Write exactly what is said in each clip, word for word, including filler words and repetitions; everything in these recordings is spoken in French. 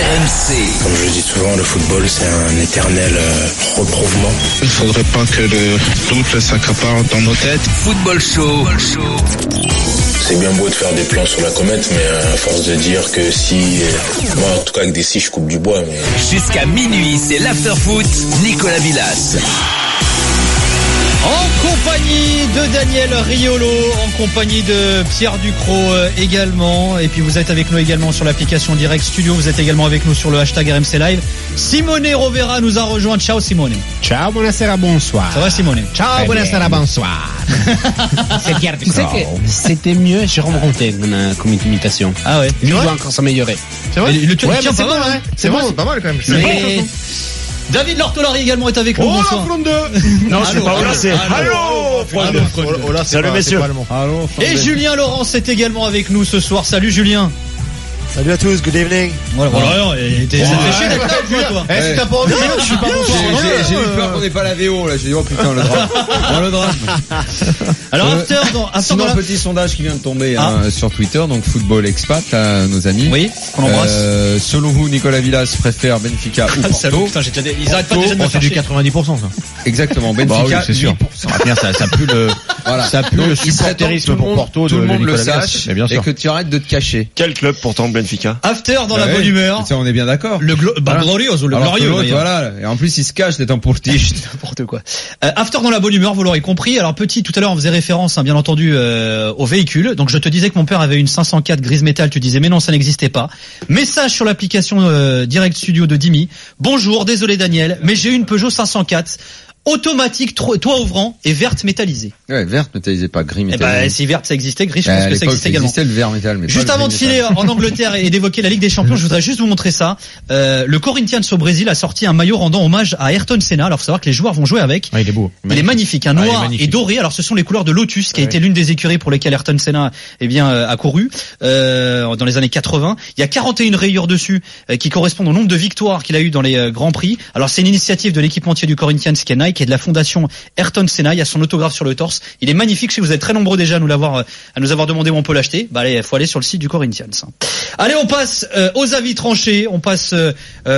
M C. Comme je le dis souvent, le football, c'est un éternel euh, reprouvement. Il ne faudrait pas que le doute s'accapare dans nos têtes. Football Show. Football Show. C'est bien beau de faire des plans sur la comète, mais à force de dire que si... Euh, moi, en tout cas, avec des scies, je coupe du bois. Mais... Jusqu'à minuit, c'est l'after-foot. Nicolas Villas. En compagnie de Daniel Riolo, en compagnie de Pierre Ducrot euh, également. Et puis vous êtes avec nous également sur l'application Direct Studio. Vous êtes également avec nous sur le hashtag R M C Live. Simone Rovera nous a rejoint. Ciao Simone. Ciao, buonasera, bonsoir. Ça va Simone? Ciao, buonasera, bonsoir. C'est Pierre Ducrot. Tu sais que c'était mieux Jérôme Ronté comme imitation. Ah ouais. Lui doit encore s'améliorer. C'est vrai. Le, le ouais, tien, c'est bon, hein. C'est, c'est bon, c'est pas mal quand même. C'est mais... bon, David Lortolari également est avec nous. Oh bonsoir. Non, c'est pas Ola, c'est Allô. Ola, c'est salut messieurs. Et Julien Laurence est également avec nous ce soir. Salut Julien. Salut à tous, good evening. Voilà, voilà, t'es fait d'être là, toi, toi. Eh, si t'as pas envie, je suis pas bonsoir. J'ai eu peur qu'on ait pas la V O, là. J'ai dit, oh putain, le drame. Oh, le drame. Alors, after, dans, after sinon, dans un la... petit sondage qui vient de tomber, ah. hein, sur Twitter, donc Football Expat, là, nos amis. Oui, qu'on embrasse. Euh, selon vous, Nicolas Villas préfère Benfica ou Porto? Salut, putain, j'ai déjà... Ils arrêtent pas déjà de me faire C'est du chier. quatre-vingt-dix pour cent, ça. Exactement, Benfica, bah oui, c'est sûr. Ça, ça, ça pue le, voilà. Ça pue donc, le supporterisme pour Porto tout de le monde le Nicolas sache, Villas. et que tu arrêtes de te cacher. Quel club pourtant Benfica? After dans la ouais, bonne humeur. Ça, on est bien d'accord. Le glo... bah, voilà. glorioso, le Alors glorieux. Voilà. Et en plus, il se cache d'être un portiche. N'importe quoi. Euh, after dans la bonne humeur, vous l'aurez compris. Alors petit, tout à l'heure, on faisait référence, hein, bien entendu, euh, au véhicule. Donc je te disais que mon père avait une cinq cent quatre grise métal. Tu disais, mais non, ça n'existait pas. Message sur l'application euh, Direct Studio de Dimi. Bonjour, désolé Daniel, mais j'ai une Peugeot cinq cent quatre. Automatique, toit ouvrant et verte métallisée. Ouais, verte métallisée, pas gris métallisé. Eh ben, si verte ça existait, gris, je pense euh, que ça existait également. Existait le vert métal, mais juste pas avant de filer en Angleterre et d'évoquer la Ligue des Champions, je voudrais juste vous montrer ça. Euh, le Corinthians au Brésil a sorti un maillot rendant hommage à Ayrton Senna. Alors, faut savoir que les joueurs vont jouer avec. Ah, il est beau. Il est magnifique, un ah, noir magnifique. et doré. Alors, ce sont les couleurs de Lotus, qui a ouais. été l'une des écuries pour lesquelles Ayrton Senna, eh bien, euh, a couru euh, dans les années quatre-vingts. Il y a quarante et une rayures dessus, euh, qui correspondent au nombre de victoires qu'il a eu dans les euh, grands prix. Alors, c'est une initiative de l'équipementier du Corinthians, qui est Nike, et de la fondation Ayrton Senna. Il y a son autographe sur le torse. Il est magnifique. Je sais que vous êtes très nombreux déjà à nous l'avoir, à nous avoir demandé où on peut l'acheter. Bah allez, faut aller sur le site du Corinthians. Allez, on passe euh, aux avis tranchés. On passe euh,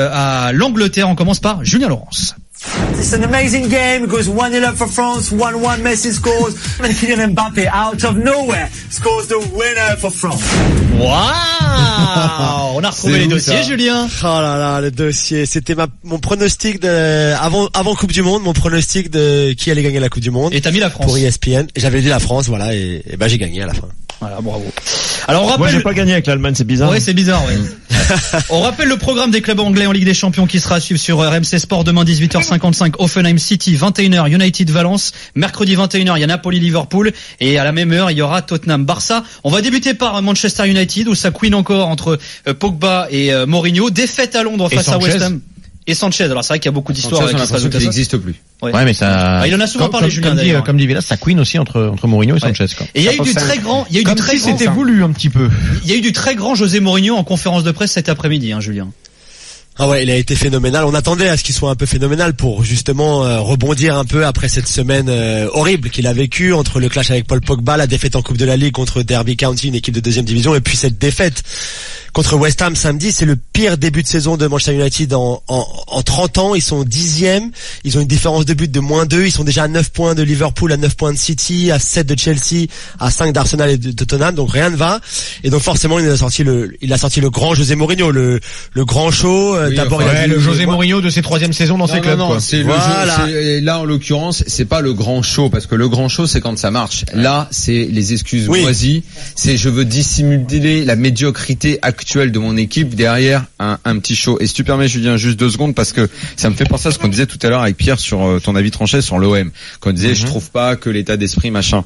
à l'Angleterre. On commence par Julien Laurence. It's an amazing game. It goes one nil up for France, one one. Messi scores, and Kylian Mbappe out of nowhere scores the winner for France. Waouh! On a retrouvé les dossiers, ça. Julien. Oh là là, le dossier. C'était ma, mon pronostic de, avant, avant Coupe du Monde, mon pronostic de qui allait gagner la Coupe du Monde. Et t'as mis la France. Pour E S P N. J'avais dit la France, voilà, et, et ben j'ai gagné à la fin. Voilà, bravo. Alors on rappelle. Moi j'ai pas gagné avec l'Allemagne, c'est bizarre. Ouais, c'est bizarre, ouais. On rappelle le programme des clubs anglais en Ligue des Champions qui sera à suivre sur R M C Sport demain dix-huit heures cinquante-cinq. Offenheim City, vingt et une heures, United Valence. Mercredi vingt et une heures, il y a Napoli Liverpool. Et à la même heure, il y aura Tottenham Barça. On va débuter par Manchester United où ça couine encore entre Pogba et Mourinho. Défaite à Londres face à West Ham. Et Sanchez, alors c'est vrai qu'il y a beaucoup d'histoires qui se rajoutent. Il n'existe plus. Ouais. ouais, mais ça. Ah, il en a souvent comme, parlé, comme, Julien. Comme dit, comme dit Villas, ça queen aussi entre entre Mourinho et Sanchez. Quoi. Et il y a eu du très grand, il y a eu comme du très si grand. c'était voulu un petit peu. Il y a eu du très grand José Mourinho en conférence de presse cet après-midi, hein, Julien. Ah ouais, il a été phénoménal. On attendait à ce qu'il soit un peu phénoménal pour justement euh, rebondir un peu après cette semaine euh, horrible qu'il a vécue entre le clash avec Paul Pogba, la défaite en Coupe de la Ligue contre Derby County, une équipe de deuxième division, et puis cette défaite contre West Ham samedi. C'est le pire début de saison de Manchester United en, en, en trente ans. Ils sont dixième. Ils ont une différence de but de moins deux. Ils sont déjà à neuf points de Liverpool, à neuf points de City, à sept de Chelsea, à cinq d'Arsenal et de Tottenham. Donc rien ne va. Et donc forcément, il a sorti le, il a sorti le grand José Mourinho, le, le grand show. Oui, D'abord, enfin, il a ouais, le José Mourinho de ses troisième saisons dans non, ses clubs. Non, non, quoi. c'est voilà. le jeu, c'est, là, en l'occurrence, c'est pas le grand show, parce que le grand show, c'est quand ça marche. Là, c'est les excuses oui. moisies. C'est je veux dissimuler la médiocrité actuelle de mon équipe derrière un, un petit show. Et si tu permets, Julien, juste deux secondes, parce que ça me fait penser à ce qu'on disait tout à l'heure avec Pierre sur euh, ton avis tranché sur l'O M. Quand on disait, mm-hmm. je trouve pas que l'état d'esprit, machin.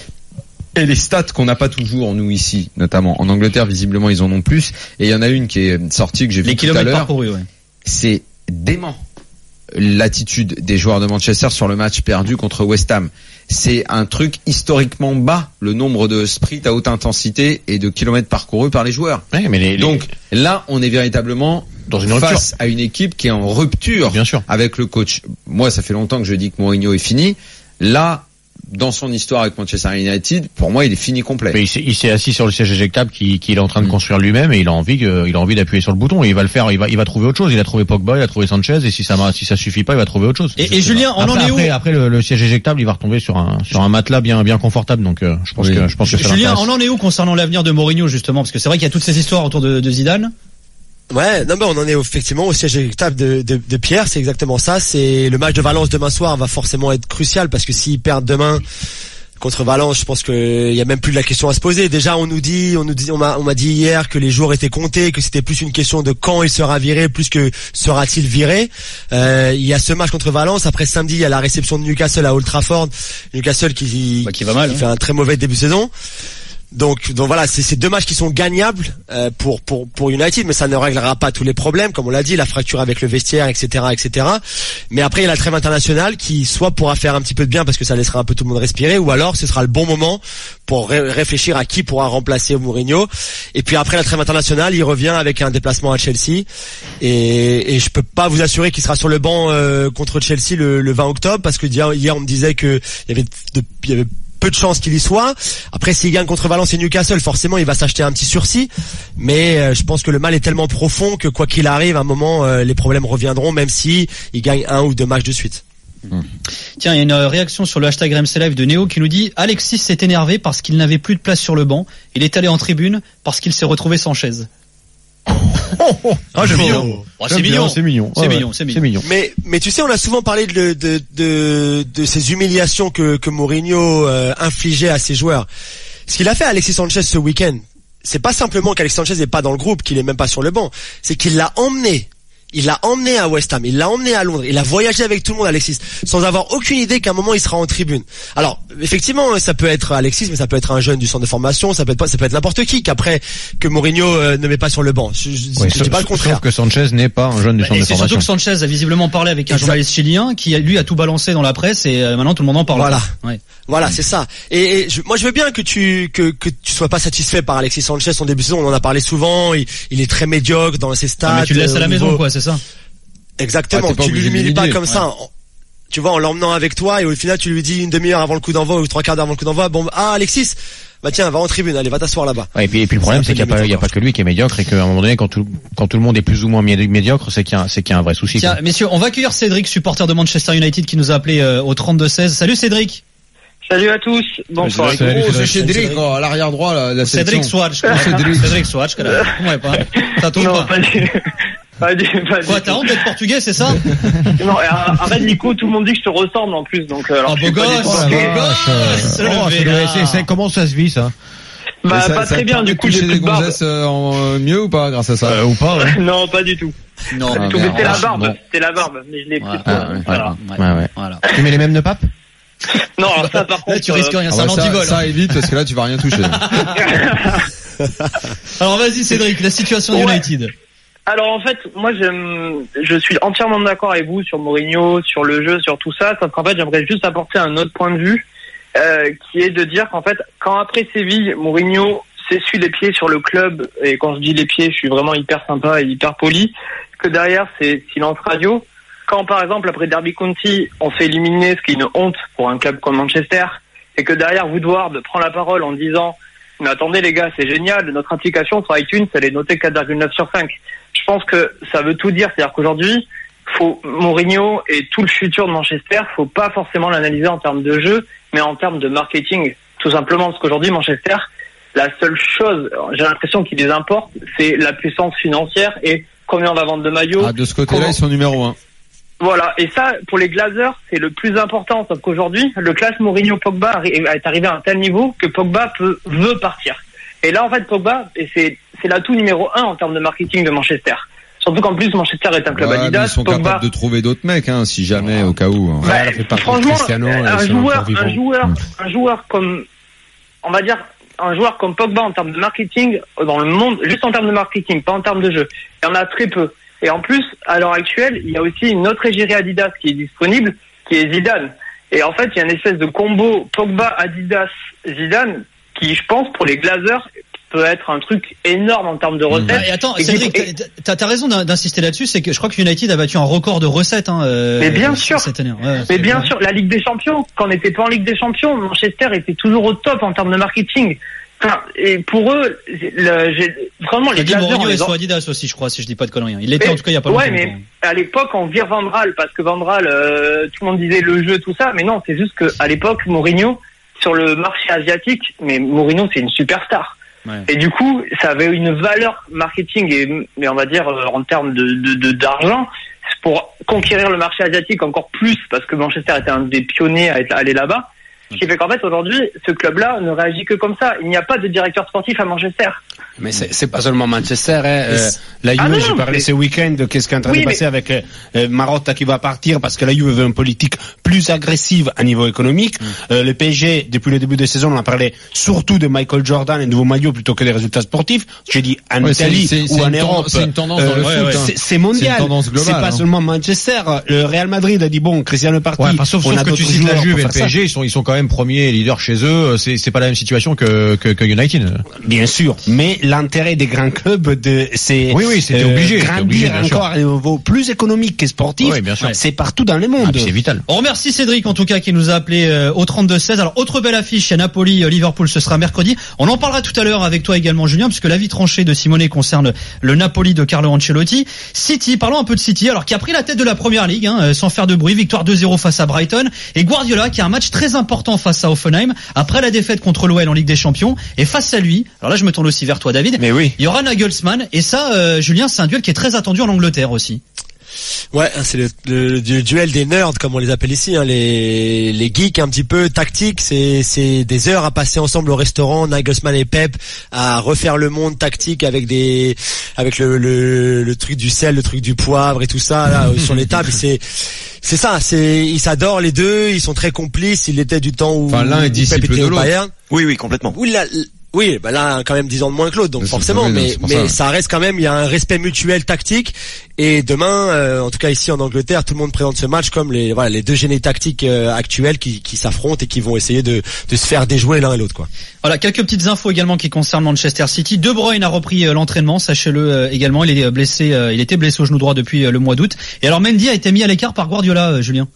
Et les stats qu'on n'a pas toujours, nous, ici, notamment. En Angleterre, visiblement, ils en ont plus. Et il y en a une qui est sortie, que j'ai vu tout à l'heure. Les kilomètres parcourus, ouais. C'est dément. L'attitude des joueurs de Manchester sur le match perdu contre West Ham. C'est un truc historiquement bas, le nombre de sprints à haute intensité et de kilomètres parcourus par les joueurs. Ouais, mais les, Donc là, on est véritablement dans une face à une équipe qui est en rupture bien sûr. avec le coach. Moi, ça fait longtemps que je dis que Mourinho est fini. Là, dans son histoire avec Manchester United, pour moi, il est fini complet. Mais il s'est, il s'est assis sur le siège éjectable qu'il, qu'il est en train de construire lui-même et il a envie que, il a envie d'appuyer sur le bouton et il va le faire, il va, il va trouver autre chose. Il a trouvé Pogba, il a trouvé Sanchez et si ça, si ça suffit pas, il va trouver autre chose. Et, et Julien, on après, en est où? Après, après le, le siège éjectable, il va retomber sur un, sur un matelas bien, bien confortable. Donc, euh, je pense oui. que, je pense que ça Julien, l'intéresse. on en est où concernant l'avenir de Mourinho justement? Parce que c'est vrai qu'il y a toutes ces histoires autour de, de Zidane. Ouais, non mais on en est effectivement au siège éjectable de, de, de Pierre, c'est exactement ça. C'est le match de Valence demain soir va forcément être crucial parce que s'ils perdent demain contre Valence, je pense que il y a même plus de la question à se poser. Déjà, on nous dit, on nous dit, on m'a, on m'a dit hier que les jours étaient comptés, que c'était plus une question de quand il sera viré, plus que sera-t-il viré. Euh, il y a ce match contre Valence. Après samedi, il y a la réception de Newcastle à Old Trafford. Newcastle qui, bah, qui va mal, qui hein. fait un très mauvais début de saison. Donc, donc voilà, c'est ces deux matchs qui sont gagnables euh, pour pour pour United, mais ça ne réglera pas tous les problèmes, comme on l'a dit, la fracture avec le vestiaire, et cetera, et cetera. Mais après, il y a la trêve internationale qui soit pourra faire un petit peu de bien parce que ça laissera un peu tout le monde respirer, ou alors ce sera le bon moment pour ré- réfléchir à qui pourra remplacer Mourinho. Et puis après la trêve internationale, il revient avec un déplacement à Chelsea, et, et je peux pas vous assurer qu'il sera sur le banc euh, contre Chelsea le, le vingt octobre parce que hier, hier on me disait que il y avait de, il y avait peu de chances qu'il y soit. Après, s'il gagne contre Valence et Newcastle, forcément, il va s'acheter un petit sursis. Mais euh, je pense que le mal est tellement profond que quoi qu'il arrive, à un moment, euh, les problèmes reviendront, même si il gagne un ou deux matchs de suite. Mmh. Tiens, il y a une réaction sur le hashtag R M C Live de Néo qui nous dit Alexis s'est énervé parce qu'il n'avait plus de place sur le banc. Il est allé en tribune parce qu'il s'est retrouvé sans chaise. Ah, c'est mignon. Oh, c'est mignon. C'est mignon. C'est mignon. C'est mignon. Mais, mais tu sais, on a souvent parlé de, de, de, de ces humiliations que, que Mourinho euh, infligeait à ses joueurs. Ce qu'il a fait à Alexis Sanchez ce week-end, c'est pas simplement qu'Alexis Sanchez n'est pas dans le groupe, qu'il est même pas sur le banc. C'est qu'il l'a emmené. Il l'a emmené à West Ham, il l'a emmené à Londres, il a voyagé avec tout le monde, Alexis, sans avoir aucune idée qu'à un moment il sera en tribune. Alors, effectivement, ça peut être Alexis, mais ça peut être un jeune du centre de formation, ça peut être pas, ça peut être n'importe qui qu'après que Mourinho euh, ne met pas sur le banc. Je, je, ouais, je dis pas le contraire. Sauf que Sanchez n'est pas un jeune du centre et de c'est formation. surtout que Sanchez a visiblement parlé avec un exact. journaliste chilien qui lui a tout balancé dans la presse et euh, maintenant tout le monde en parle. Voilà, ouais. voilà, c'est ça. Et, et je, moi, je veux bien que tu que que tu sois pas satisfait par Alexis Sanchez son début de saison. On en a parlé souvent. Il, il est très médiocre dans ses stats. Ah, mais tu le laisses euh, à la niveau... maison, quoi, c'est ça. Exactement, ah, tu lui l'humilies pas comme ouais. ça, en, tu vois, en l'emmenant avec toi et au final tu lui dis une demi-heure avant le coup d'envoi ou trois quarts d'heure avant le coup d'envoi, bon, ah Alexis, bah tiens, va en tribune, allez, va t'asseoir là-bas. Ouais, et puis, et puis le problème c'est, c'est qu'il n'y a pas, il y a pas que lui qui est médiocre et qu'à un moment donné, quand tout, quand tout le monde est plus ou moins médiocre, c'est qu'il y a, c'est qu'il y a un vrai souci. Tiens, quoi. Messieurs, on va accueillir Cédric, supporter de Manchester United, qui nous a appelé euh, au trente-deux seize. Salut Cédric. Salut à tous, bonsoir. Salut, oh, c'est Cédric, oh, à l'arrière droit, là, la Cédric Swatch, Cédric, Cédric Swatch, comment est pas? Ça tourne pas. pas du... Pas du, pas Quoi, t'as honte d'être portugais, c'est ça? Non, arrête Nico, tout le monde dit que je te ressemble en plus, donc. Alors, oh, beau gosse, beau gosse. Comment ça se vit ça? Bah ça, pas ça très bien, du coup j'ai des gonzesses euh, en, euh, mieux ou pas grâce à ça euh, ou pas ouais. Non, pas du tout. Non, pas du tout. Mais c'était la barbe, c'était la barbe, mais je l'ai pris. Voilà. Ouais, ouais. Voilà. Tu mets les mêmes de pape? Non, alors ça par contre. Là, tu risques rien, ah c'est ouais, un antivol. Ça, ça évite parce que là tu vas rien toucher. Alors vas-y Cédric, la situation de ouais. United. Alors en fait, moi j'aime, je suis entièrement d'accord avec vous sur Mourinho, sur le jeu, sur tout ça. Sauf qu'en fait, j'aimerais juste apporter un autre point de vue, euh, qui est de dire qu'en fait, quand après Séville, Mourinho s'essuie les pieds sur le club, et quand je dis les pieds, je suis vraiment hyper sympa et hyper poli, que derrière c'est silence radio. Quand par exemple après Derby County, on fait éliminer, ce qui est une honte pour un club comme Manchester, et que derrière Woodward prend la parole en disant mais attendez les gars, c'est génial, notre application sur iTunes, elle est notée quatre virgule neuf sur cinq. Je pense que ça veut tout dire, c'est-à-dire qu'aujourd'hui, faut Mourinho et tout le futur de Manchester, faut pas forcément l'analyser en termes de jeu, mais en termes de marketing, tout simplement, parce qu'aujourd'hui Manchester, la seule chose, j'ai l'impression qui les importe, c'est la puissance financière et combien on va vendre de maillots. Ah, de ce côté-là, comment... ils sont numéro un. Voilà, et ça, pour les Glazers, c'est le plus important, sauf qu'aujourd'hui, le classe Mourinho-Pogba est arrivé à un tel niveau que Pogba peut, veut partir. Et là, en fait, Pogba, et c'est, c'est l'atout numéro un en termes de marketing de Manchester. Surtout qu'en plus, Manchester est un club ouais, Adidas. Ils sont Pogba... capables de trouver d'autres mecs, hein, si jamais, au cas où. Hein. Bah, ouais, fait franchement, un joueur, un joueur, mmh. un joueur comme, on va dire, un joueur comme Pogba en termes de marketing, dans le monde, juste en termes de marketing, pas en termes de jeu, il y en a très peu. Et en plus, à l'heure actuelle, il y a aussi une autre égérie Adidas qui est disponible, qui est Zidane. Et en fait, il y a une espèce de combo Pogba, Adidas, Zidane, qui, je pense, pour les Glazers, peut être un truc énorme en termes de recettes. Mmh. Et attends, et Cédric, et... t'as, t'as raison d'insister là-dessus, c'est que je crois que United a battu un record de recettes. Hein, euh, mais bien sûr, cette année. Ouais, mais bien sûr, la Ligue des Champions, quand on n'était pas en Ligue des Champions, Manchester était toujours au top en termes de marketing. Enfin, et pour eux, le, j'ai, vraiment les Glazers... Mourinho est sur Adidas aussi, je crois, si je dis pas de conneries. Il l'était en tout cas il y a pas ouais, longtemps. Ouais, mais à l'époque, on vire Van Gaal, parce que Van Gaal, euh, tout le monde disait le jeu, tout ça, mais non, c'est juste que à l'époque, Mourinho, sur le marché asiatique, mais Mourinho, c'est une superstar. Ouais. Et du coup, ça avait une valeur marketing et, mais on va dire en termes de, de, de d'argent pour conquérir le marché asiatique encore plus, parce que Manchester était un des pionniers à être allé là-bas. Ce qui fait qu'en fait aujourd'hui, ce club-là ne réagit que comme ça. Il n'y a pas de directeur sportif à Manchester. Mais c'est, c'est pas seulement Manchester. Hein. Euh, la Juve, ah j'ai parlé mais... ce week-end de qu'est-ce qui est en train oui, de passer mais... avec euh, Marotta qui va partir parce que la Juve veut une politique plus agressive à niveau économique. Mm. Euh, le P S G, depuis le début de saison, on a parlé surtout de Michael Jordan et de nouveaux maillots plutôt que des résultats sportifs. J'ai dit en ouais, Italie c'est, c'est, ou c'est en Europe. C'est une tendance euh, dans le ouais, foot. Ouais, hein. c'est, c'est mondial. C'est, une tendance globale, c'est pas hein. seulement Manchester. Le Real Madrid a dit bon, Cristiano est parti. Ouais, sauf, on sauf a que tu cites la Juve et le P S G, ils sont, ils sont quand même premiers leaders chez eux. C'est, c'est pas la même situation que, que, que United. Bien sûr, mais l'intérêt des grands clubs, de, c'est oui, oui, c'était euh, obligé, grandir obligé, encore à un niveau plus économique que sportif. Oui, bien sûr. C'est partout dans le monde. Ah, c'est vital. On remercie Cédric en tout cas qui nous a appelé euh, au trente-deux seize. Alors autre belle affiche, Napoli, euh, Liverpool, ce sera mercredi. On en parlera tout à l'heure avec toi également Julien, puisque l'avis tranché de Simone concerne le Napoli de Carlo Ancelotti. City, parlons un peu de City, alors qui a pris la tête de la Première Ligue, hein, sans faire de bruit, victoire deux zéro face à Brighton, et Guardiola qui a un match très important face à Hoffenheim après la défaite contre l'O L en Ligue des Champions, et face à lui, alors là je me tourne aussi vers toi David, mais oui, il y aura Nagelsmann, et ça euh, Julien, c'est un duel qui est très attendu en Angleterre aussi. Ouais, c'est le, le, le duel des nerds comme on les appelle ici, hein, les les geeks un petit peu tactiques. C'est c'est des heures à passer ensemble au restaurant, Nagelsmann et Pep, à refaire le monde tactique avec des avec le le, le truc du sel, le truc du poivre et tout ça là sur les tables. C'est c'est ça, c'est ils s'adorent les deux, ils sont très complices. Il était du temps où, enfin, l'un est disciple de l'autre. Bayern. Oui, oui, complètement. Oui, là, Oui, bah là quand même dix ans de moins que l'autre, donc c'est forcément, vrai, mais mais ça. ça reste quand même, il y a un respect mutuel tactique. Et demain, euh, en tout cas ici en Angleterre, tout le monde présente ce match comme les voilà les deux génies tactiques euh, actuels qui qui s'affrontent et qui vont essayer de de se faire déjouer l'un et l'autre, quoi. Voilà, quelques petites infos également qui concernent Manchester City. De Bruyne a repris euh, l'entraînement, sachez-le euh, également. Il est blessé, euh, il était blessé au genou droit depuis euh, le mois d'août. Et alors Mendy a été mis à l'écart par Guardiola, euh, Julien.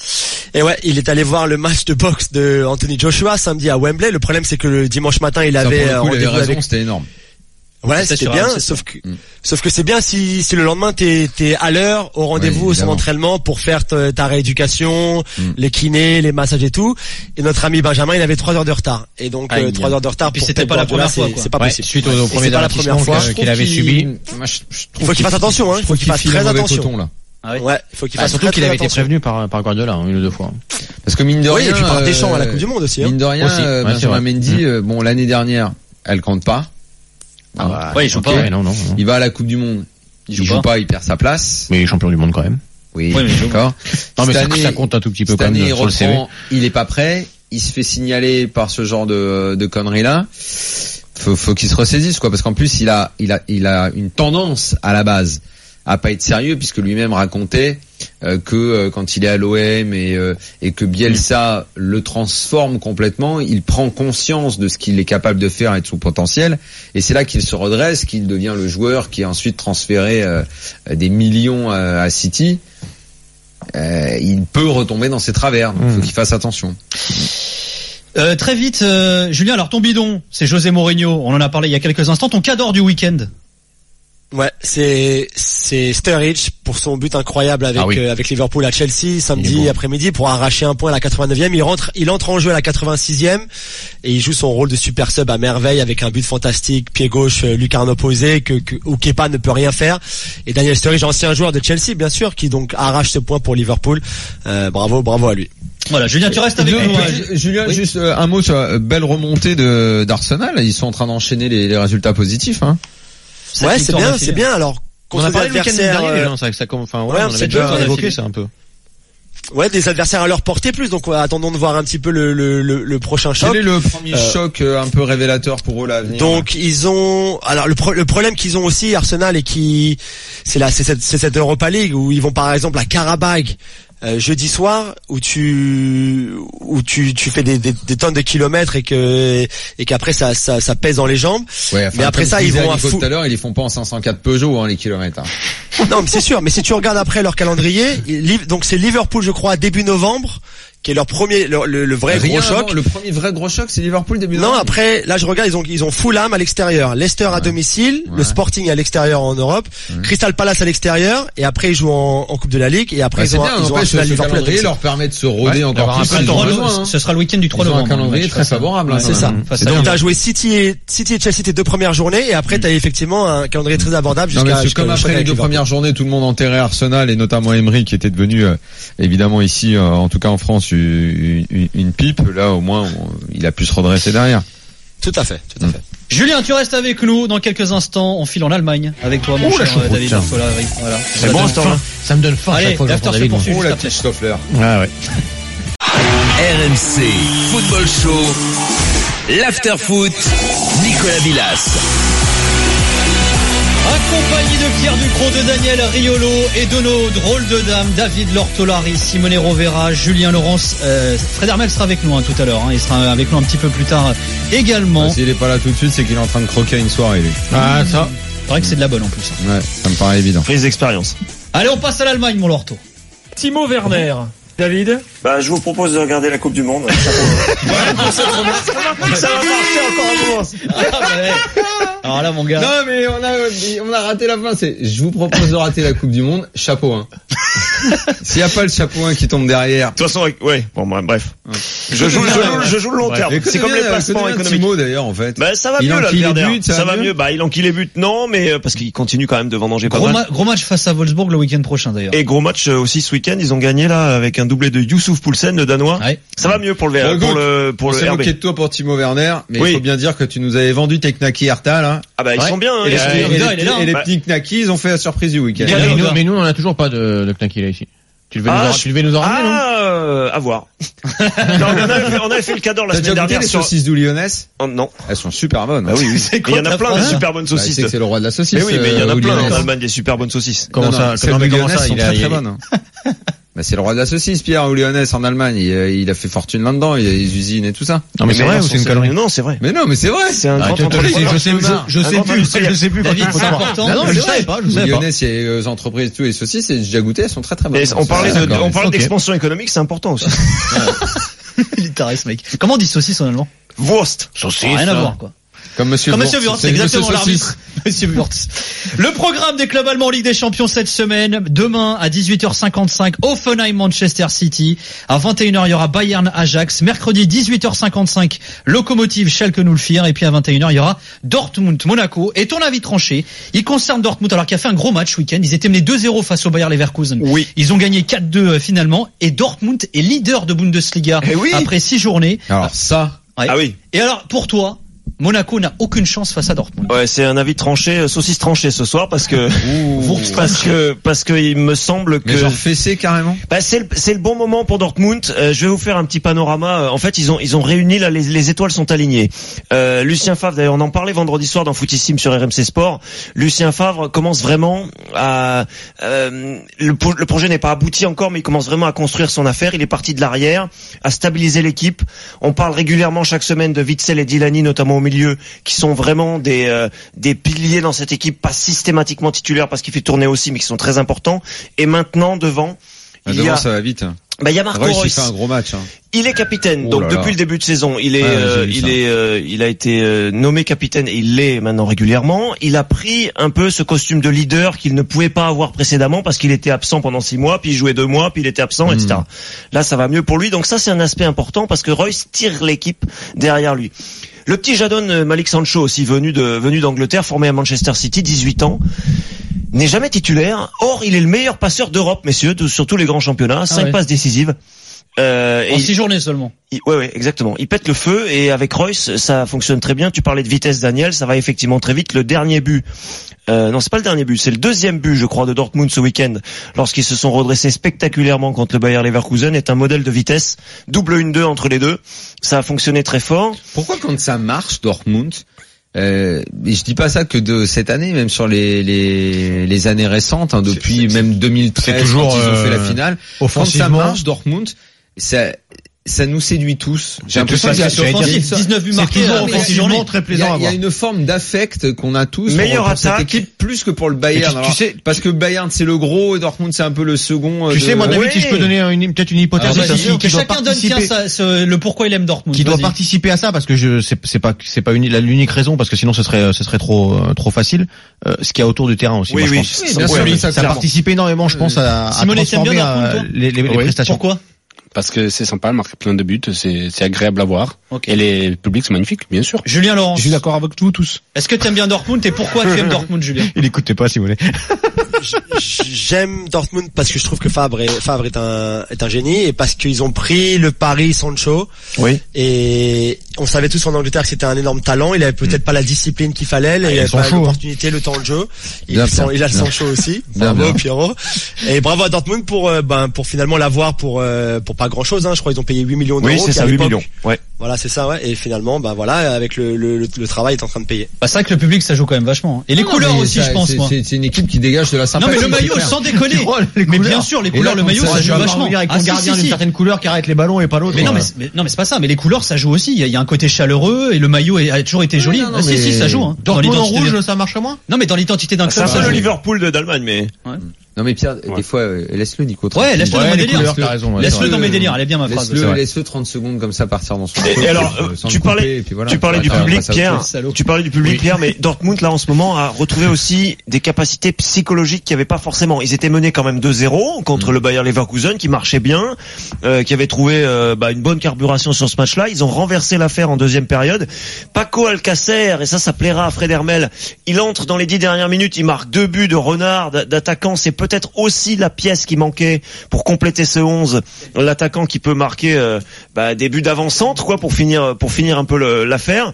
Et ouais, il est allé voir le match de boxe de Anthony Joshua samedi à Wembley. Le problème, c'est que le dimanche matin, il avait ça, pour le coup, il avait raison, avec... c'était énorme. Ouais, c'était bien, sauf que, mm. sauf que c'est bien si, si le lendemain t'es, t'es à l'heure, au rendez-vous, ouais, au son entraînement pour faire ta, ta rééducation, mm. les kinés, les massages et tout. Et notre ami Benjamin, il avait trois heures de retard. Et donc, euh, trois heures de retard pour c'était pas la première fois, c'est, c'est pas possible. Ouais, suite au, au premier pas la première fois qu'il avait subi. Moi, je, je il faut qu'il fasse attention, hein. Il faut qu'il fasse très attention. Ah oui. Ouais, il faut qu'il fasse surtout qu'il avait été prévenu par par Guardiola hein, une ou deux fois. Parce que mine de oui, rien, et puis par Deschamps à la Coupe du Monde aussi. Hein. Mine de rien, aussi. Euh, ouais, Benjamin Mendy, euh, bon l'année dernière, elle compte pas. Ah bah, ouais, il joue okay. pas. Non, non, non. Il va à la Coupe du Monde. Il, il joue, joue pas. pas, il perd sa place. Mais il est champion du monde quand même. Oui, ouais, mais d'accord. Non mais cette ça, année, ça compte un tout petit peu quand même sur le C V. Il est pas prêt. Il se fait signaler par ce genre de de conneries là. Faut faut qu'il se ressaisisse quoi, parce qu'en plus il a il a il a une tendance à la base à pas être sérieux, puisque lui-même racontait euh, que euh, quand il est à l'O M et euh, et que Bielsa le transforme complètement, il prend conscience de ce qu'il est capable de faire et de son potentiel, et c'est là qu'il se redresse, qu'il devient le joueur qui est ensuite transféré euh, des millions à, à City. Euh, il peut retomber dans ses travers, donc il faut qu'il fasse attention. Euh, très vite, euh, Julien, alors ton bidon, c'est José Mourinho, on en a parlé il y a quelques instants, ton cadre du week-end. Ouais, c'est c'est Sturridge pour son but incroyable avec ah oui. euh, avec Liverpool à Chelsea samedi après-midi pour arracher un point à la quatre-vingt-neuvième. Il rentre, il entre en jeu à la quatre-vingt-sixième et il joue son rôle de super sub à merveille avec un but fantastique, pied gauche, euh, lucarne opposée que, que où Kepa ne peut rien faire. Et Daniel Sturridge, ancien joueur de Chelsea bien sûr, qui donc arrache ce point pour Liverpool. Euh, bravo, bravo à lui. Voilà, Julien, tu restes avec nous. Euh, Julien, oui. juste euh, un mot sur la belle remontée de d'Arsenal. Ils sont en train d'enchaîner les, les résultats positifs, hein. Ouais, c'est bien, c'est bien. Alors, on a parlé le week-end dernier, les gens, ça, ça, enfin, ouais, on avait déjà évoqué ça un peu. Ouais, des adversaires à leur portée plus, donc ouais, attendons de voir un petit peu le le le, le prochain choc. Quel est le premier euh, choc euh, un peu révélateur pour eux là à venir? Donc ils ont, alors le, pro, le problème qu'ils ont aussi Arsenal et qui, c'est là, c'est cette c'est cette Europa League où ils vont par exemple à Karabakh. euh, jeudi soir où tu où tu tu fais des, des, des tonnes de kilomètres et que et qu'après ça ça ça pèse dans les jambes. Ouais, enfin, mais après ça ils vont à fou. Tout à l'heure, ils les font pas en cinq cent quatre Peugeot hein, les kilomètres. Hein. Non, mais c'est sûr. Mais si tu regardes après leur calendrier, donc c'est Liverpool, je crois, début novembre, qui est leur premier, le, le, le vrai Rien gros choc. Avant, le premier vrai gros choc, c'est Liverpool début Non, novembre. après, là, je regarde, ils ont, ils ont Fulham à l'extérieur, Leicester ouais. à domicile, ouais. le Sporting à l'extérieur en Europe, ouais. Crystal Palace à l'extérieur, et après ils jouent en, en Coupe de la Ligue, et après bah, ils ont, bien, ils ont un ce Liverpool. Ce leur permet de se rôder ouais, encore plus. Un peu besoin, hein. Ce sera le week-end du trois novembre. Un calendrier très favorable. C'est ça. Donc t'as joué City et City et Chelsea tes deux premières journées, et après t'as effectivement un calendrier très abordable jusqu'à. Comme après les deux premières journées, tout le monde enterrait Arsenal et notamment Emery qui était devenu évidemment ici, en tout cas en France, une, une, une pipe. Là, au moins, on, il a pu se redresser derrière. Tout à fait, tout à fait. Julien, tu restes avec nous dans quelques instants. On file en Allemagne avec toi, mon oh, cher euh, David. Voilà, oui, voilà. C'est bon, ça, ça me donne faim. Allez, l'after se poursuit. Oh, la petite Stoffler. Ah ouais. R M C Football Show, l'after foot, Nicolas Villas. Accompagné de Pierre Ducrot, de Daniel Riolo et de nos drôles de dames, David Lortolari, Simone Rovera, Julien Laurence. Euh, Fred Hermel sera avec nous hein, tout à l'heure. Hein, il sera avec nous un petit peu plus tard également. Bah, s'il est pas là tout de suite, c'est qu'il est en train de croquer une soirée. Lui. Ah ça, c'est vrai que c'est de la bonne en plus. Ouais, ça me paraît évident. Prise d'expérience. Allez, on passe à l'Allemagne, mon Lorto. Timo Werner. David? Bah, je vous propose de regarder la Coupe du Monde. Ça va marcher encore un moment. Ah, bah, alors là, mon gars. Non, mais on a, on a raté la fin. C'est, je vous propose de rater la Coupe du Monde. Chapeau un. S'il y a pas le chapeau un qui tombe derrière. De toute façon, ouais. Bon, bref. Ouais. Je joue, je joue, je joue le long terme. C'est comme les placements économiques. Timo, d'ailleurs, en fait. Bah, ça va il mieux, là, les buts, ça, ça va mieux. mieux. Bah, il enquille les buts, non, mais, parce qu'il continue quand même de vendanger pas gros mal. Ma- gros match face à Wolfsburg le week-end prochain, d'ailleurs. Et gros match aussi ce week-end. Ils ont gagné, là, avec un doublé de Youssouf Poulsen, le Danois. Ouais. Ça va mieux pour le, bon, pour le, pour le, le R B. C'est moqué de toi pour Timo Werner, mais oui. Il faut bien dire que tu nous avais vendu tes Knaki Hertha, là. Ah bah, ils ouais. sont bien, hein. Et, les, euh, et, et, les, et, et les petits Knaki, ils ont fait la surprise du week-end. Mais, nous, mais nous, on en a toujours pas de, de Knaki, là, ici. Tu devais, ah, nous, en, je... tu devais nous en ramener, non? Ah, euh, à voir. non, on, avait fait, on avait fait le cadeau la semaine dernière les sur... saucisses du Lyonnais. Oh, non. Elles sont super bonnes. Bah oui, oui. Il y en a plein de super bonnes saucisses. Bah, c'est, c'est le roi de la saucisse. Mais oui, mais il y en a euh, plein en Allemagne des super bonnes saucisses. Comment non, non, ça, comment, comment ça, sont il a, très, il très bonnes. Bah, c'est le roi de la saucisse, Pierre, ou Lyonnais en Allemagne. Il, il a fait fortune là-dedans. Il y a des usines et tout ça. Non, mais, mais c'est vrai ou c'est une connerie? Non, c'est vrai. Mais non, mais c'est vrai. C'est un grand entreprise. Je sais, je sais plus, je sais plus. David, c'est important. Non, je savais pas, je savais pas. Lyonnais, il y a les entreprises, tout, les saucisses, j'ai déjà goûté, elles sont très très bonnes. On parlait de, on parlait d'expansion économique, c'est important aussi. Il est taré, ce mec. Comment on dit saucisse en allemand? Wurst. Saucisse. Rien à voir, quoi. Comme Monsieur Comme Monsieur Wurtz, c'est exactement l'arbitre. Monsieur Wurtz. Le programme des clubs allemands en Ligue des Champions cette semaine. Demain, à dix-huit heures cinquante-cinq, Hoffenheim Manchester City. À vingt et une heures, il y aura Bayern Ajax. Mercredi, dix-huit heures cinquante-cinq, Lokomotiv Schalke Nulfir. Et puis à vingt et une heures, il y aura Dortmund Monaco. Et ton avis tranché, il concerne Dortmund, alors qu'il a fait un gros match ce week-end. Ils étaient menés deux zéro face au Bayer Leverkusen. Oui. Ils ont gagné quatre deux euh, finalement. Et Dortmund est leader de Bundesliga eh oui. après six journées. Alors ça. Ouais. Ah oui. Et alors, pour toi, Monaco n'a aucune chance face à Dortmund. Ouais, c'est un avis tranché, saucisse tranchée ce soir parce que parce que parce que il me semble que mais genre fessé carrément. Bah c'est le c'est le bon moment pour Dortmund. Euh, je vais vous faire un petit panorama. En fait, ils ont ils ont réuni là les, les étoiles sont alignées. Euh, Lucien Favre, d'ailleurs, on en parlait vendredi soir dans Footissime sur R M C Sport. Lucien Favre commence vraiment à euh, le, le projet n'est pas abouti encore, mais il commence vraiment à construire son affaire. Il est parti de l'arrière, à stabiliser l'équipe. On parle régulièrement chaque semaine de Witsel et Dilani, notamment au milieu, qui sont vraiment des euh, des piliers dans cette équipe, pas systématiquement titulaires parce qu'il fait tourner aussi, mais qui sont très importants. Et maintenant devant, ah, il devant y a ça va vite. Bah il y a Marco Reus. Il fait un gros match. Hein. Il est capitaine, oh donc là depuis là. le début de saison, il est, ah, euh, il ça. est, euh, il a été euh, nommé capitaine et il l'est maintenant régulièrement. Il a pris un peu ce costume de leader qu'il ne pouvait pas avoir précédemment parce qu'il était absent pendant six mois, puis il jouait deux mois, puis il était absent, mmh. et cetera. Là, ça va mieux pour lui. Donc ça, c'est un aspect important parce que Reus tire l'équipe derrière lui. Le petit Jadon Malik Sancho aussi venu de venu d'Angleterre, formé à Manchester City, dix-huit ans. N'est jamais titulaire. Or, il est le meilleur passeur d'Europe, messieurs, de, sur tous les grands championnats. Cinq ah ouais. passes décisives. Euh, en et six il, journées seulement. Il, ouais, ouais, exactement. Il pète le feu et avec Reus, ça fonctionne très bien. Tu parlais de vitesse, Daniel, ça va effectivement très vite. Le dernier but, euh, non, c'est pas le dernier but, c'est le deuxième but, je crois, de Dortmund ce week-end, lorsqu'ils se sont redressés spectaculairement contre le Bayer Leverkusen, est un modèle de vitesse, double un deux entre les deux. Ça a fonctionné très fort. Pourquoi quand ça marche, Dortmund, Euh, et je dis pas ça que de cette année, même sur les les, les années récentes, hein, depuis c'est, c'est, même deux mille treize, c'est toujours, quand ils ont euh, fait la finale. Offensivement, quand ça marche, Dortmund, ça ça nous séduit tous. J'ai l'impression que c'est offensif, dix-neuf buts marqués, offensivement très plaisant. Il y a une forme d'affect qu'on a tous meilleure pour attaque, cette équipe plus que pour le Bayern. Tu, Alors, tu sais, parce que Bayern c'est le gros et Dortmund c'est un peu le second. Tu de... sais, moi David, ouais. si je peux donner une, peut-être une hypothèse, alors, qui, que qui doit chacun donne tiens, ça, ce, le pourquoi il aime Dortmund. Qui vas-y. doit participer à ça parce que je c'est, c'est pas c'est pas une, l'unique raison parce que sinon ce serait ce serait trop euh, trop facile. Euh, ce qu'il y a autour du terrain aussi. Oui, moi, oui, je pense. oui, bien sûr, oui, ça, ça participe énormément, je pense, à, à transformer euh, les, les, les oui. prestations. Pourquoi? Parce que c'est sympa, elle marque plein de buts, c'est, c'est agréable à voir. Okay. Et les publics, c'est magnifique, bien sûr. Julien Laurent. Je suis d'accord avec vous tous. Est-ce que tu aimes bien Dortmund et pourquoi tu aimes Dortmund, Julien? Il écoutait pas, si vous voulez. J'aime Dortmund parce que je trouve que Favre est, Favre est un, est un génie et parce qu'ils ont pris le pari Sancho. Oui. Et on savait tous en Angleterre que c'était un énorme talent. Il avait peut-être mmh. pas la discipline qu'il fallait, il avait pas chaud, l'opportunité, hein. le temps de jeu. Il, bien, sent, bien, il a le bien. Sancho aussi. Bien, bravo bien. Pierrot. Et bravo à Dortmund pour, euh, ben, pour finalement l'avoir pour, euh, pour pas grand chose, hein. Je crois qu'ils ont payé huit millions d'euros. Oui, c'est ça, huit millions. Ouais. Voilà, c'est ça, ouais. Et finalement, ben voilà, avec le, le, le, le travail est en train de payer. Bah, c'est vrai que le public, ça joue quand même vachement. Et les non, couleurs aussi, ça, je pense, c'est, moi. C'est, c'est une équipe qui dégage de la sympathie. Non, mais le maillot, sans déconner. Mais bien sûr, les couleurs, le maillot, ça joue vachement. Avec Ah, ton si, gardien si, d'une si. certaine couleur qui arrête les ballons et pas l'autre. Mais non, mais, mais non, mais c'est pas ça. Mais les couleurs, ça joue aussi. Il y a, il y a un côté chaleureux et le maillot est, a toujours été joli. non, non, ah, si, mais... si, ça joue. Hein. Dortmund en rouge, ça marche moins. Non, mais dans l'identité d'un C'est club, un ça peu le joue. Liverpool de d'Allemagne, mais. Ouais. Non mais Pierre, Ouais. des fois, euh, laisse-le Nico. Ouais, laisse-le ouais, dans mes les délires. couleurs, t'as raison, ouais, Laisse-le c'est dans vrai. mes délires. Elle est bien ma phrase. Laisse-le, laisse-le trente secondes comme ça partir dans son. Et, et alors, euh, tu parlais, voilà, tu parlais du attends, public, on passe à Pierre. autre chose. Tu parlais du public, Oui. Pierre, mais Dortmund là en ce moment a retrouvé aussi des capacités psychologiques qu'il n'y avait pas forcément. Ils étaient menés quand même deux zéro contre mmh. le Bayer Leverkusen, qui marchait bien, euh, qui avait trouvé euh, bah, une bonne carburation sur ce match-là. Ils ont renversé l'affaire en deuxième période. Paco Alcacer, et ça, ça plaira à Fred Hermel. Il entre dans les dix dernières minutes, il marque deux buts de renard d'attaquant. C'est peut-être aussi la pièce qui manquait pour compléter ce onze, l'attaquant qui peut marquer euh, bah, des buts d'avant-centre, quoi, pour finir pour finir un peu le, l'affaire.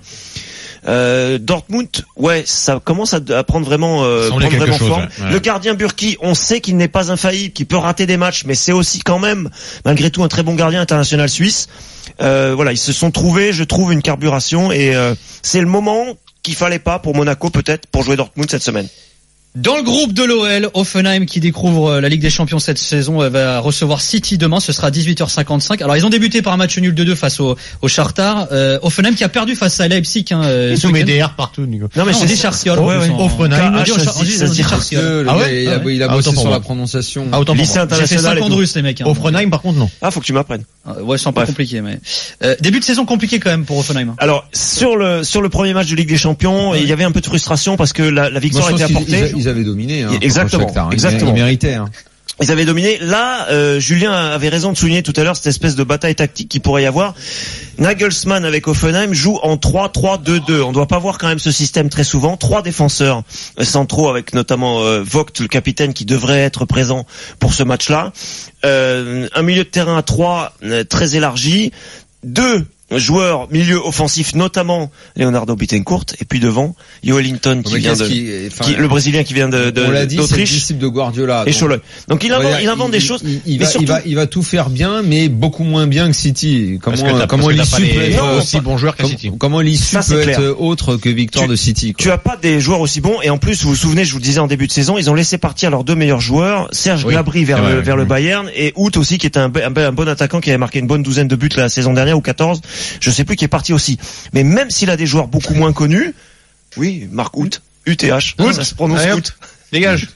Euh, Dortmund, ouais, ça commence à, à prendre vraiment, euh, prendre vraiment chose, forme. Ouais, ouais. Le gardien Burki, on sait qu'il n'est pas infaillible, qu'il peut rater des matchs, mais c'est aussi quand même, malgré tout, un très bon gardien international suisse. Euh, voilà, ils se sont trouvés, je trouve, une carburation et euh, c'est le moment qu'il fallait pas pour Monaco peut-être pour jouer Dortmund cette semaine. Dans le groupe de l'O L, Hoffenheim qui découvre la Ligue des Champions cette saison va recevoir City demain, ce sera à dix-huit heures cinquante-cinq. Alors ils ont débuté par un match nul deux deux face au, au Shakhtar. Euh, Hoffenheim qui a perdu face à Leipzig. Hein, Ils sont des R partout, Nico. Non mais non, c'est des Charciol. Ouais, ouais. Offenheim. On dit Charciol. Ah ouais, il a, il a ah, bossé sur moi. la prononciation. Ah, autant Lycée pour moi. J'ai fait international. cinq ans de russe les mecs. Hein. Offenheim par contre non. Ah, faut que tu m'apprennes. Ouais, c'est un peu Bref. compliqué, mais euh, début de saison compliqué quand même pour Hoffenheim. Alors sur le sur le premier match de Ligue des Champions, ouais. il y avait un peu de frustration parce que la, la victoire Moi, je était pense qu'ils- apportée. Ils, ils avaient dominé. Hein, Exactement, Shakhtar, hein. exactement. Ils méritaient. Hein. Ils avaient dominé. Là, euh, Julien avait raison de souligner tout à l'heure cette espèce de bataille tactique qu'il pourrait y avoir. Nagelsmann avec Hoffenheim joue en trois trois deux deux. On ne doit pas voir quand même ce système très souvent. Trois défenseurs centraux avec notamment euh, Vogt, le capitaine, qui devrait être présent pour ce match-là. Euh, un milieu de terrain à trois euh, très élargi. Deux joueurs milieu offensif, notamment Leonardo Bittencourt, et puis devant Joelinton qui Mais vient de, qui, enfin, qui, le Brésilien qui vient de, de on l'a dit, c'est le d'Autriche. disciple de Guardiola. Et Cholet. Donc il invente, dire, il invente il, des il, choses. Il, il, mais va, surtout, il va, il va tout faire bien, mais beaucoup moins bien que City. Comment, Parce que t'as, comment parce que l'issue t'as pas peut les, être aussi bon joueur que City. Comment l'issue Ça, c'est peut clair. être autre que victoire Tu- de City, quoi. tu as pas des joueurs aussi bons, et en plus, vous vous souvenez, je vous le disais en début de saison, ils ont laissé partir leurs deux meilleurs joueurs, Serge Oui. Gnabry vers Ouais, le, ouais, vers ouais. le Bayern, et Hout aussi, qui était un, un, un bon attaquant, qui avait marqué une bonne douzaine de buts la saison dernière, ou quatorze, je sais plus, qui est parti aussi. Mais même s'il a des joueurs beaucoup moins connus, oui, Marc Hout, U T H, Hout. ça se prononce Allez, hop. Hout. Dégage.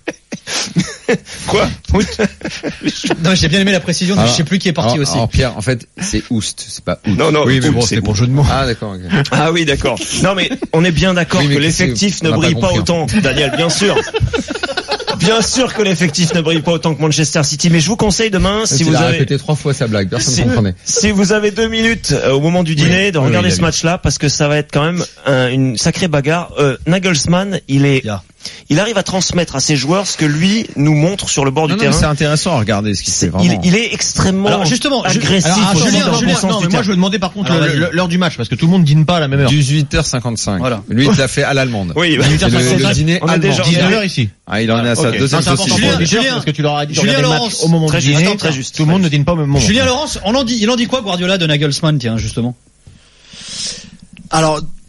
Quoi? Hout. Non, j'ai bien aimé la précision, mais Alors, je sais plus qui est parti alors, aussi. Alors Pierre, en fait, c'est Oust, c'est pas Hout. Non, non, Oui, mais Hout, bon, c'est c'était pour le jeu de mots. Ah d'accord. ok. Ah oui, d'accord. Non mais on est bien d'accord Oui, mais que qu'est-ce que l'effectif c'est- ne on n'a brille pas pas compris, autant, Daniel, bien sûr. Bien sûr que l'effectif ne brille pas autant que Manchester City, mais je vous conseille demain, si Il vous a avez, répété trois fois sa blague, personne si, ne comprenait. si vous avez deux minutes euh, au moment du dîner, de oui, regarder oui, ce il a match-là, parce que ça va être quand même un- une sacrée bagarre. Euh, Nagelsmann, il est, Yeah. il arrive à transmettre à ses joueurs ce que lui nous montre sur le bord Non, du non, mais c'est terrain. intéressant à regarder ce qu'il fait C'est- vraiment. il, il est extrêmement Alors, justement, je- agressif alors, aussi Julien, dans le Julien, bon sens Non, du mais moi terme. je veux demander par contre Alors, le- vas-y. le- l'heure du match parce que tout le monde dîne pas à la même heure. dix-huit heures cinquante-cinq. Voilà. Lui, il l'a fait à l'allemande. Oui, bah, C'est le, le dîner on est allemand. déjà- dix-neuf heures ici. Ah, il en est à sa Ok. deuxième Non, c'est important saucisse. pour les Julien, auditeurs, Julien, parce que tu leur as dit de Julien regarder le Laurence. match au moment Très du juste. dîner. Attends, très juste. Tout le monde ne dîne pas au même moment. Julien Laurence, on en dit, il en dit quoi Guardiola de Nagelsmann, tiens, justement? Alors,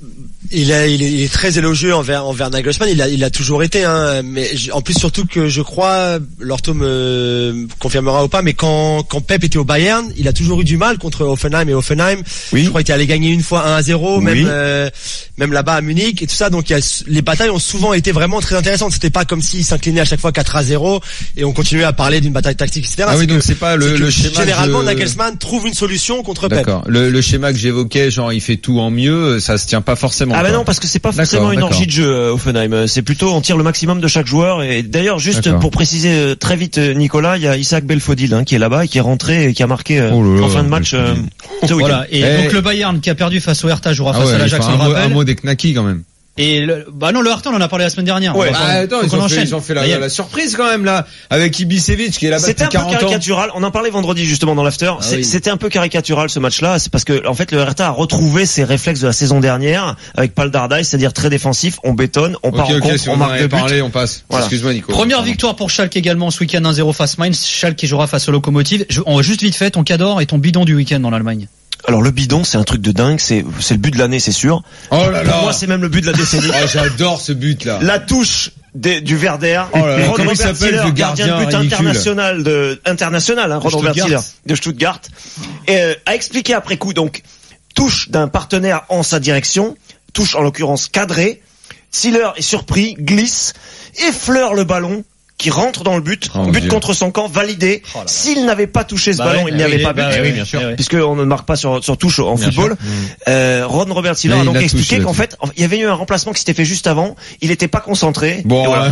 Il, a, il, est, il est très élogieux envers, envers Nagelsmann. Il a, il a toujours été, hein. Mais en plus surtout que je crois, Lorto me confirmera ou pas, mais quand, quand Pep était au Bayern, il a toujours eu du mal contre Hoffenheim et Hoffenheim. Oui. Je crois qu'il allait gagner une fois un à zéro, oui. même, euh, même là-bas à Munich et tout ça. Donc il y a, les batailles ont souvent été vraiment très intéressantes. C'était pas comme s'il s'inclinait à chaque fois quatre à zéro et on continuait à parler d'une bataille tactique, et cetera. Ah oui, donc que, c'est pas le, c'est le schéma. Généralement, je... Nagelsmann trouve une solution contre Pep. D'accord. Le, le schéma que j'évoquais, genre il fait tout en mieux, ça se tient pas forcément. Ah ben non, parce que c'est pas forcément une orgie de jeu, euh, Offenheim. C'est plutôt on tire le maximum de chaque joueur. Et d'ailleurs, juste d'accord. pour préciser euh, très vite, Nicolas, il y a Isaac Belfodil hein, qui est là-bas et qui est rentré et qui a marqué euh, oh là là, en fin de match. Euh, voilà. Et hey. donc le Bayern qui a perdu face au Hertha jouera ah face ouais, à l'Ajax. Un, mot, un mot des Knacky quand même. Et le, bah non, le Hertha, on en a parlé la semaine dernière. Ouais. Ah, attends, ils ont, fait, ils ont fait la, la, la surprise quand même là, avec Ibisevic qui est là-bas depuis quarante ans. C'était un peu caricatural. On en parlait vendredi justement dans l'after. Ah, oui. C'était un peu caricatural ce match-là. C'est parce que en fait le Hertha a retrouvé ses réflexes de la saison dernière avec Pal Dardai, c'est-à-dire très défensif. On bétonne, on okay, part okay, en contre, si on marque deux buts. Parlé, on passe. Voilà. Excuse-moi Nico. Première pardon. victoire pour Schalke également ce week-end un zéro face Mainz. Schalke qui jouera face au Lokomotiv. Je, on va juste vite fait ton cador et ton bidon du week-end dans l'Allemagne. Alors le bidon, c'est un truc de dingue, c'est c'est le but de l'année, c'est sûr. Oh là là. Pour moi, c'est même le but de la décennie. Oh, j'adore ce but là. La touche des, du Werder. Oh là là. Ron Comment il s'appelle le gardien, gardien de but ridicule. international de international, hein, Ron Robert Ziller de Stuttgart, et euh, a expliqué après coup. Donc touche d'un partenaire en sa direction, touche en l'occurrence cadrée. Ziller est surpris, glisse, effleure le ballon, qui rentre dans le but, oh but Dieu. contre son camp, validé. Oh S'il n'avait pas touché ce bah ballon, ouais, il n'y avait oui, pas bah but, oui, bien sûr. puisqu'on ne marque pas sur, sur touche en bien football. Euh, Ron Robert Ziller a donc expliqué touché, qu'en fait, il y avait eu un remplacement qui s'était fait juste avant, il n'était pas concentré. Bon, voilà.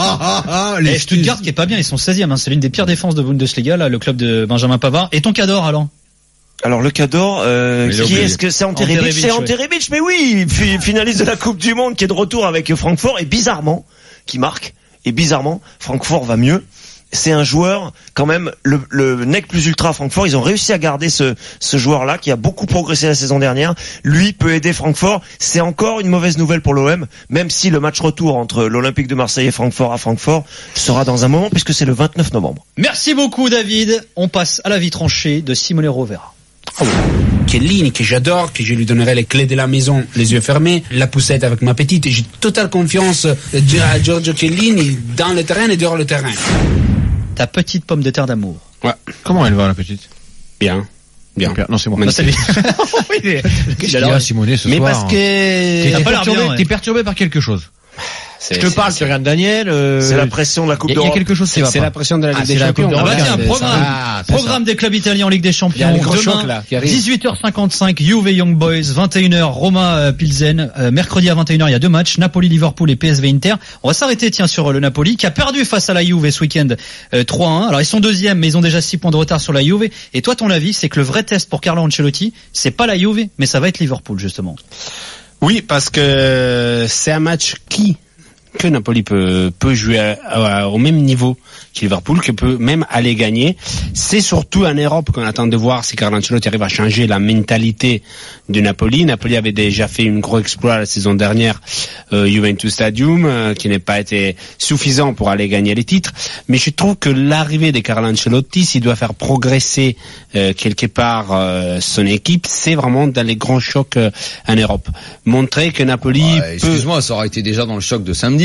Les Stuttgart qui est pas bien, ils sont seizième, hein, c'est l'une des pires défenses de Bundesliga, là, le club de Benjamin Pavard. Et ton cador, Alain? Alors le cador, euh, qui est-ce que c'est Ante Rebic? C'est Ante Rebic, mais oui, finaliste de la Coupe du Monde, qui est de retour avec Francfort et bizarrement, qui marque. Et bizarrement, Francfort va mieux. C'est un joueur, quand même, le, le nec plus ultra Francfort. Ils ont réussi à garder ce, ce joueur-là qui a beaucoup progressé la saison dernière. Lui peut aider Francfort. C'est encore une mauvaise nouvelle pour l'O M, même si le match retour entre l'Olympique de Marseille et Francfort à Francfort sera dans un moment, puisque c'est le vingt-neuf novembre. Merci beaucoup, David. On passe à la vie tranchée de Simone Rovera. Chiellini, que j'adore, que je lui donnerai les clés de la maison, les yeux fermés, la poussette avec ma petite. J'ai totale confiance à Giorgio Chiellini dans le terrain et dehors le terrain. Ta petite pomme de terre d'amour. Ouais. Comment elle va, la petite? Bien. Bien. Non, c'est moi. Non, c'est lui. Qu'est-ce qu'il y a, Simonet, ce Mais soir? Mais parce que... T'es perturbé, ouais. T'es perturbé par quelque chose. C'est, je te parle, tu regardes Daniel. Euh, c'est la pression de la Coupe d'Europe. Il y a quelque chose qui va pas. C'est la pression de la Ligue ah, des Champions. Ah bah tiens, programme, ah, programme des clubs italiens en Ligue des Champions. Demain, dix-huit heures cinquante-cinq, Juve Young Boys, vingt et une heures, Roma Pilsen. Euh, mercredi à vingt et une heures, il y a deux matchs, Napoli-Liverpool et P S V Inter. On va s'arrêter, tiens, sur le Napoli, qui a perdu face à la Juve ce week-end euh, trois à un. Alors ils sont deuxièmes, mais ils ont déjà six points de retard sur la Juve. Et toi, ton avis, c'est que le vrai test pour Carlo Ancelotti, c'est pas la Juve, mais ça va être Liverpool, justement. Oui, parce que c'est un match qui que Napoli peut peut jouer à, à, au même niveau que Liverpool, que peut même aller gagner. C'est surtout en Europe qu'on attend de voir si Carlo Ancelotti arrive à changer la mentalité de Napoli. Napoli avait déjà fait une gros exploit la saison dernière, euh, Juventus Stadium, euh, qui n'est pas été suffisant pour aller gagner les titres. Mais je trouve que l'arrivée de Carlo Ancelotti, s'il doit faire progresser euh, quelque part euh, son équipe, c'est vraiment dans les grands chocs euh, en Europe. Montrer que Napoli ouais, peut... Excuse-moi, ça aurait été déjà dans le choc de samedi.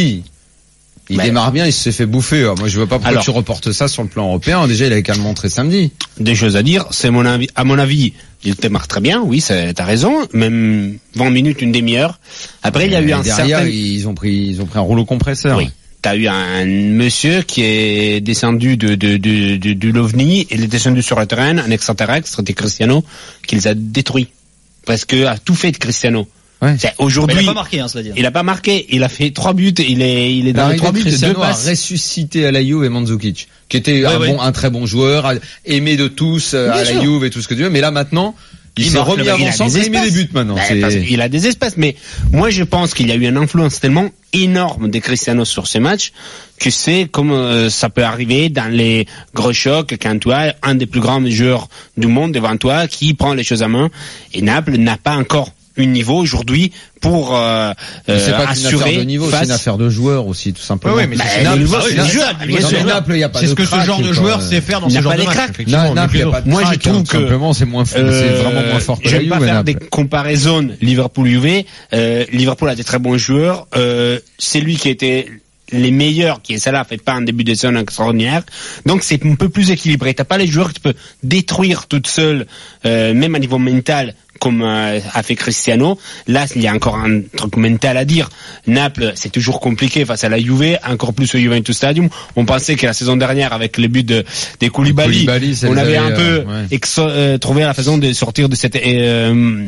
Il mais... démarre bien, il se fait bouffer. Moi, je vois pas pourquoi Alors, tu reportes ça sur le plan européen. Déjà, il avait qu'à le montrer samedi. Des choses à dire. C'est mon avis. À mon avis, il démarre très bien. Oui, t'as raison. Même vingt minutes, une demi-heure. Après, mais il y a eu un derrière, certain... ils ont pris, ils ont pris un rouleau compresseur. Oui. T'as eu un monsieur qui est descendu de, de, de, de, de l'OVNI. Il est descendu sur le terrain, un extraterrestre, c'était Cristiano, qui les a détruits. Presque a tout fait de Cristiano. Ouais. Aujourd'hui, il a pas marqué, hein, cela dit. Il a pas marqué. Il a fait trois buts. Il est, il est dans les trois buts. Cristiano a ressuscité à la Juve et Mandzukic, qui était ouais, un ouais. bon, un très bon joueur, aimé de tous Bien à sûr. la Juve et tout ce que tu veux. Mais là maintenant, il, il s'est remis avant sans aimer les buts maintenant. Bah, il a des espaces. Mais moi, je pense qu'il y a eu une influence tellement énorme de Cristiano sur ces matchs que c'est comme euh, ça peut arriver dans les gros chocs quand tu as un des plus grands joueurs du monde devant toi qui prend les choses à main. Et Naples n'a pas encore un niveau aujourd'hui pour euh, euh, c'est pas assurer une affaire de niveau, face... c'est une affaire de joueurs aussi, tout simplement. Oui, oui, mais bah, c'est Naples, niveau, c'est c'est les joueurs, bien sûr. Naples, il y a pas c'est de ce que ce genre de joueur sait faire dans ce genre de match. Na- Naples, il y a pas de Moi, je crack, trouve hein, que tout simplement, c'est moins fort, euh, c'est vraiment moins fort que je la vais Juve, pas faire Naples. des comparaisons Liverpool-Juve. Euh, Liverpool a des très bons joueurs. Euh, c'est lui qui était les meilleurs, qui est ça là, fait pas un début de saison extraordinaire. Donc c'est un peu plus équilibré. T'as pas les joueurs que tu peux détruire toute seule, euh, même à niveau mental, comme euh, a fait Cristiano. Là, il y a encore un truc mental à dire. Naples, c'est toujours compliqué face à la Juve, encore plus au Juventus Stadium. On pensait que la saison dernière, avec le but de, des Koulibaly, Koulibaly, on avait, avait un peu euh, ouais. exo- euh, trouvé la façon de sortir de cette... Euh,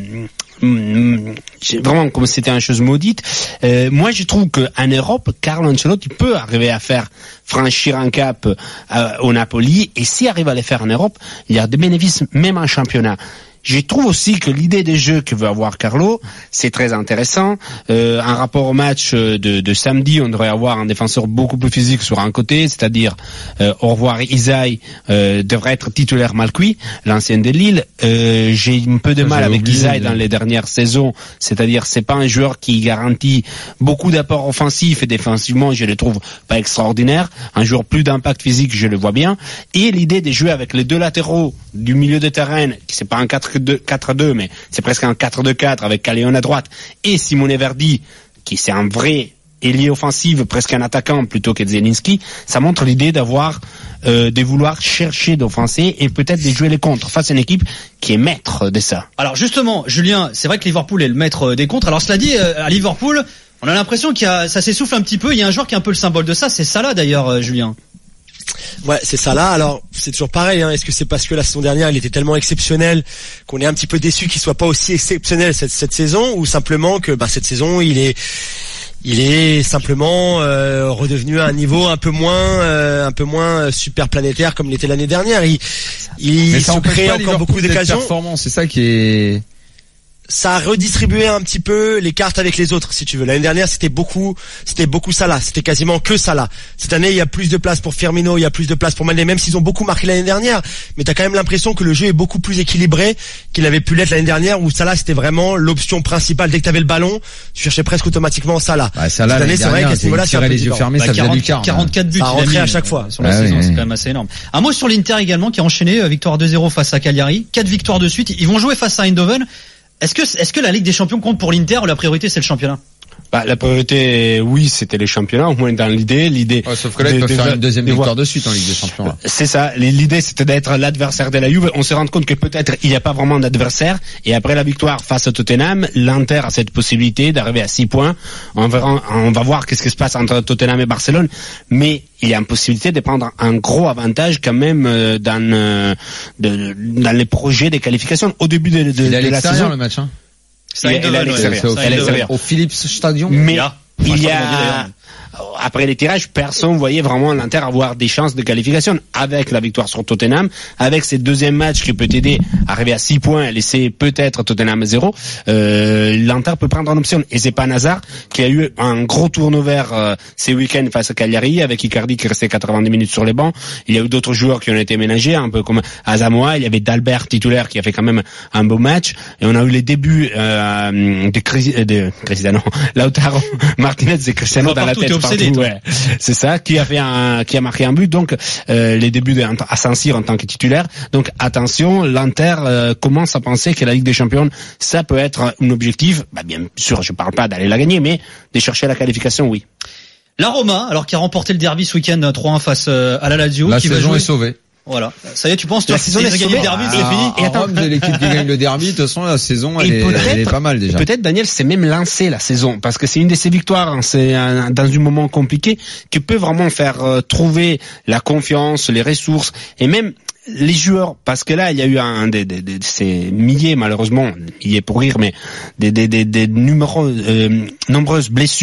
euh, vraiment comme c'était une chose maudite. Euh, moi, je trouve qu'en Europe, Carlo Ancelotti peut arriver à faire franchir un cap euh, au Napoli, et s'il arrive à le faire en Europe, il y a des bénéfices même en championnat. Je trouve aussi que l'idée de jeu que veut avoir Carlo, c'est très intéressant. Euh, en rapport au match de, de samedi, on devrait avoir un défenseur beaucoup plus physique sur un côté, c'est-à-dire euh, au revoir Isaïe euh, devrait être titulaire Malcuit, l'ancien de Lille. Euh, j'ai un peu de Ça, mal avec oublié, Isaïe mais... dans les dernières saisons, c'est-à-dire c'est pas un joueur qui garantit beaucoup d'apports offensifs, et défensivement je le trouve pas extraordinaire. Un joueur plus d'impact physique, je le vois bien. Et l'idée de jouer avec les deux latéraux du milieu de terrain, qui c'est pas un quatre deux, mais c'est presque un quatre deux quatre avec Callejon à droite, et Simone Verdi, qui c'est un vrai ailier offensif, presque un attaquant plutôt que Zielinski, ça montre l'idée d'avoir, euh, de vouloir chercher d'offenser et peut-être de jouer les contres face à une équipe qui est maître de ça. Alors justement, Julien, c'est vrai que Liverpool est le maître des contres. Alors cela dit, à Liverpool, on a l'impression qu'il y a, ça s'essouffle un petit peu. Il y a un joueur qui est un peu le symbole de ça, c'est Salah d'ailleurs, Julien. Ouais, c'est ça là. Alors, c'est toujours pareil. Hein. Est-ce que c'est parce que la saison dernière, il était tellement exceptionnel qu'on est un petit peu déçu qu'il soit pas aussi exceptionnel cette, cette saison, ou simplement que bah, cette saison, il est, il est simplement euh, redevenu à un niveau un peu moins, euh, un peu moins super planétaire comme il était l'année dernière. Il, il Mais ça se crée encore Liverpool beaucoup d'occasions. C'est ça qui est. Ça a redistribué un petit peu les cartes avec les autres, si tu veux. L'année dernière, c'était beaucoup, c'était beaucoup Salah. C'était quasiment que Salah. Cette année, il y a plus de place pour Firmino, il y a plus de place pour Mané, même s'ils ont beaucoup marqué l'année dernière. Mais t'as quand même l'impression que le jeu est beaucoup plus équilibré qu'il avait pu l'être l'année dernière, où Salah, c'était vraiment l'option principale. Dès que t'avais le ballon, tu cherchais presque automatiquement Salah. Ouais, Salah, Cette année, c'est vrai qu'à ce niveau-là, c'est un peu les yeux fermés, bah, ça faisait quarante, du quart. quarante-quatre buts. Ça rentrait il a à mis, chaque fois. Sur la ah saison, oui, c'est oui. quand même assez énorme. Un mot sur l'Inter également, qui a enchaîné, victoire deux zéro face à Cagliari. Quatre victoires de suite. Ils vont jouer face à Eindhoven. Est-ce que, est-ce que la Ligue des Champions compte pour l'Inter, ou la priorité c'est le championnat? Bah, la priorité, oui, c'était les championnats, au moins dans l'idée. L'idée. Ouais, sauf que là, ils de- peuvent de- faire une deuxième de victoire voir- de suite en Ligue des Champions. Là. C'est ça. L'idée, c'était d'être l'adversaire de la Juve. On se rend compte que peut-être il n'y a pas vraiment d'adversaire. Et après la victoire face à Tottenham, l'Inter a cette possibilité d'arriver à six points. On verra, on va voir qu'est-ce qui se passe entre Tottenham et Barcelone. Mais il y a une possibilité de prendre un gros avantage quand même euh, dans, euh, de, dans les projets des qualifications au début de, de, Il est à de la l'extérieur saison. le match. Hein. Il est- il est à l'extérieur. C'est au, Il est à l'extérieur. au Philips Stadium. Mais Il y a. il y Enfin, a, après les tirages, personne voyait vraiment l'Inter avoir des chances de qualification. Avec la victoire sur Tottenham, avec ces deuxième match qui peut aider à arriver à six points et laisser peut-être Tottenham à zéro, euh, l'Inter peut prendre une option. Et c'est pas un hasard qu'il y a eu un gros turnover euh, ces week-ends face à Cagliari, avec Icardi qui restait quatre-vingt-dix minutes sur les bancs. Il y a eu d'autres joueurs qui ont été ménagés, un peu comme Asamoah. Il y avait D'Albert titulaire qui a fait quand même un beau match. Et on a eu les débuts euh, de, Cris- de Cristiano, Lautaro Martinez et Cristiano dans la partout, tête. t'es obsédé, partout, toi. ouais. C'est ça, qui a fait un, qui a marqué un but. Donc euh, les débuts de à Saint-Cyr en tant que titulaire. Donc attention, l'Inter euh, commence à penser que la Ligue des Champions, ça peut être un objectif. Bah, bien sûr, je parle pas d'aller la gagner, mais de chercher la qualification, oui. La Roma, alors qui a remporté le derby ce week-end trois un face euh, à la Lazio, La qui va saison jouer. est sauvée. Voilà. Ça y est, tu penses, toi, La saison ils est ont gagné sauvée. le derby, Ah, c'est fini. et Et attends. Rome, de l'équipe qui gagne le derby, de toute façon, la saison, elle, Et est, elle est pas mal déjà. Peut-être Daniel s'est même lancé la saison parce que c'est une de ses victoires, hein, c'est un- dans un moment compliqué qui peut vraiment faire euh, trouver la confiance, les ressources et même les joueurs, parce que là il y a eu un des de, de, de ces milliers, malheureusement milliers pour rire, mais des des des, des numéros, euh, nombreuses blessures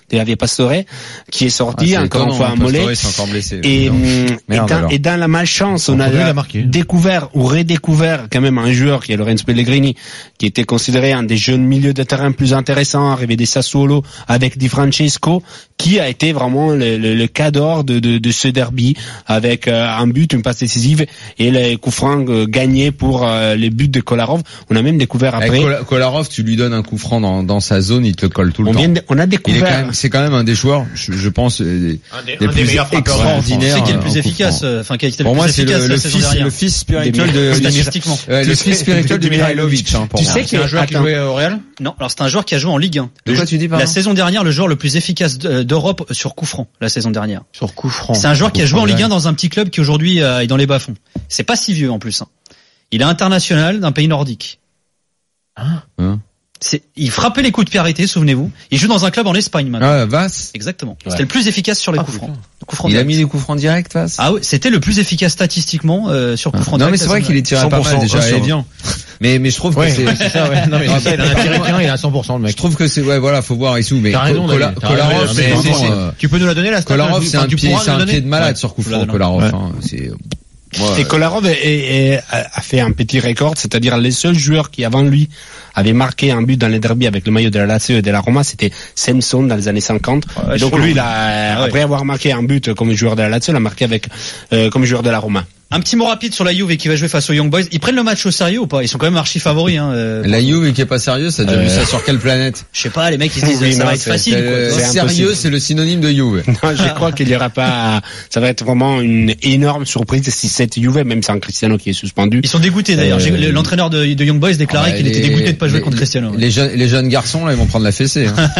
de Javier Pastore, qui est sorti, Ah, c'est encore une étonnant, fois, hein, un mollet. Pastore, c'est encore blessé. Et, Merde, hum, et, Merde, dans, alors. et dans la malchance, on a, il a marqué. découvert ou redécouvert quand même un joueur qui est Lorenzo Pellegrini, qui était considéré un des jeunes milieux de terrain plus intéressants, arrivé des Sassuolo avec Di Francesco, qui a été vraiment le, le, le cadre de, de, de ce derby, avec euh, un but, une passe décisive et les coups francs euh, gagnés pour euh, les buts de Kolarov. On a même découvert après. Avec Kol- Kolarov, tu lui donnes un coup franc dans, dans sa zone, il te le colle tout le On temps. vient de- on a Il est découvert. quand même- c'est quand même un des joueurs, je, je pense, euh, des, Un des- des un des plus meilleurs frappeurs de France. extraordinaires. C'est qui est le euh, plus en coup efficace, franc. euh, enfin qui a été le Pour plus moi, c'est efficace le, la le saison fils, dernière. le fils spirituel de, Statistiquement. Ouais, le fils spirituel de Mihailovic, hein, pour Tu moi. sais C'est un joueur qui attends. jouait au Real. Non, alors c'est un joueur qui a joué en Ligue un. De quoi tu dis, pardon La saison dernière, le joueur le plus efficace de- d'Europe sur coup franc, la saison dernière. Sur coup franc. C'est un joueur qui a Coup joué en franc, Ligue un ouais. dans un petit club qui aujourd'hui euh, est dans les bas-fonds. C'est pas si vieux en plus. Hein. Il est international d'un pays nordique. Hein C'est, il frappait les coups de pied arrêtés, souvenez-vous. Il joue dans un club en Espagne maintenant. Ah, Vass. Exactement. Ouais. C'était le plus efficace sur les Ah, coups putain. francs. Coups francs Il a directs. mis des coups francs directs, Vass. Ah oui, c'était le plus efficace statistiquement euh, sur coups francs Non, directs. mais c'est vrai la qu'il est tiré pas mal cent pour cent, déjà, un sur et vingt. bien. Mais, mais je trouve que Ouais, c'est, c'est ça, ouais. Non, mais c'est ça, il a un tiré qu'un, il a cent pour cent, le je mec. trouve que c'est, ouais, voilà, faut voir ici, mais T'as raison, Kola- David, t'as Kolarov, raison, c'est mais vraiment, c'est- c'est- euh, Tu peux nous la donner, la stat? Kolarov, Enfin, c'est un tu pied, pourras c'est nous un la pied donner de malade Ouais, sur coup je vous la franc, donne. Kolarov, Ouais. hein, c'est, ouais. Et Kolarov est- est- est- a fait un petit record, c'est-à-dire les seuls joueurs qui avant lui avaient marqué un but dans les derbies avec le maillot de la Lazio et de la Roma, c'était Samson dans les années cinquante. Ouais, et donc chaud. lui, il a, Ah ouais. après avoir marqué un but comme joueur de la Lazio, il a marqué avec euh, comme joueur de la Roma. Un petit mot rapide sur la Juve qui va jouer face aux Young Boys. Ils prennent le match au sérieux ou pas? Ils sont quand même archi favoris. Hein, euh, La Juve qui est pas sérieux, ça a déjà Euh, vu ça sur quelle planète? Je sais pas, les mecs ils se disent Oui, ça non, va être c'est- facile. Euh, Quoi, tu vois. Sérieux, c'est le synonyme de Juve. Non, je crois qu'il y aura pas, ça va être vraiment une énorme surprise si cette Juve, même sans Cristiano qui est suspendu. Ils sont dégoûtés d'ailleurs. Euh, J'ai- L'entraîneur de, de Young Boys déclarait Ah, qu'il les- était dégoûté de pas jouer les- contre Cristiano. Les jeunes, les jeunes garçons, là, ils vont prendre la fessée, hein.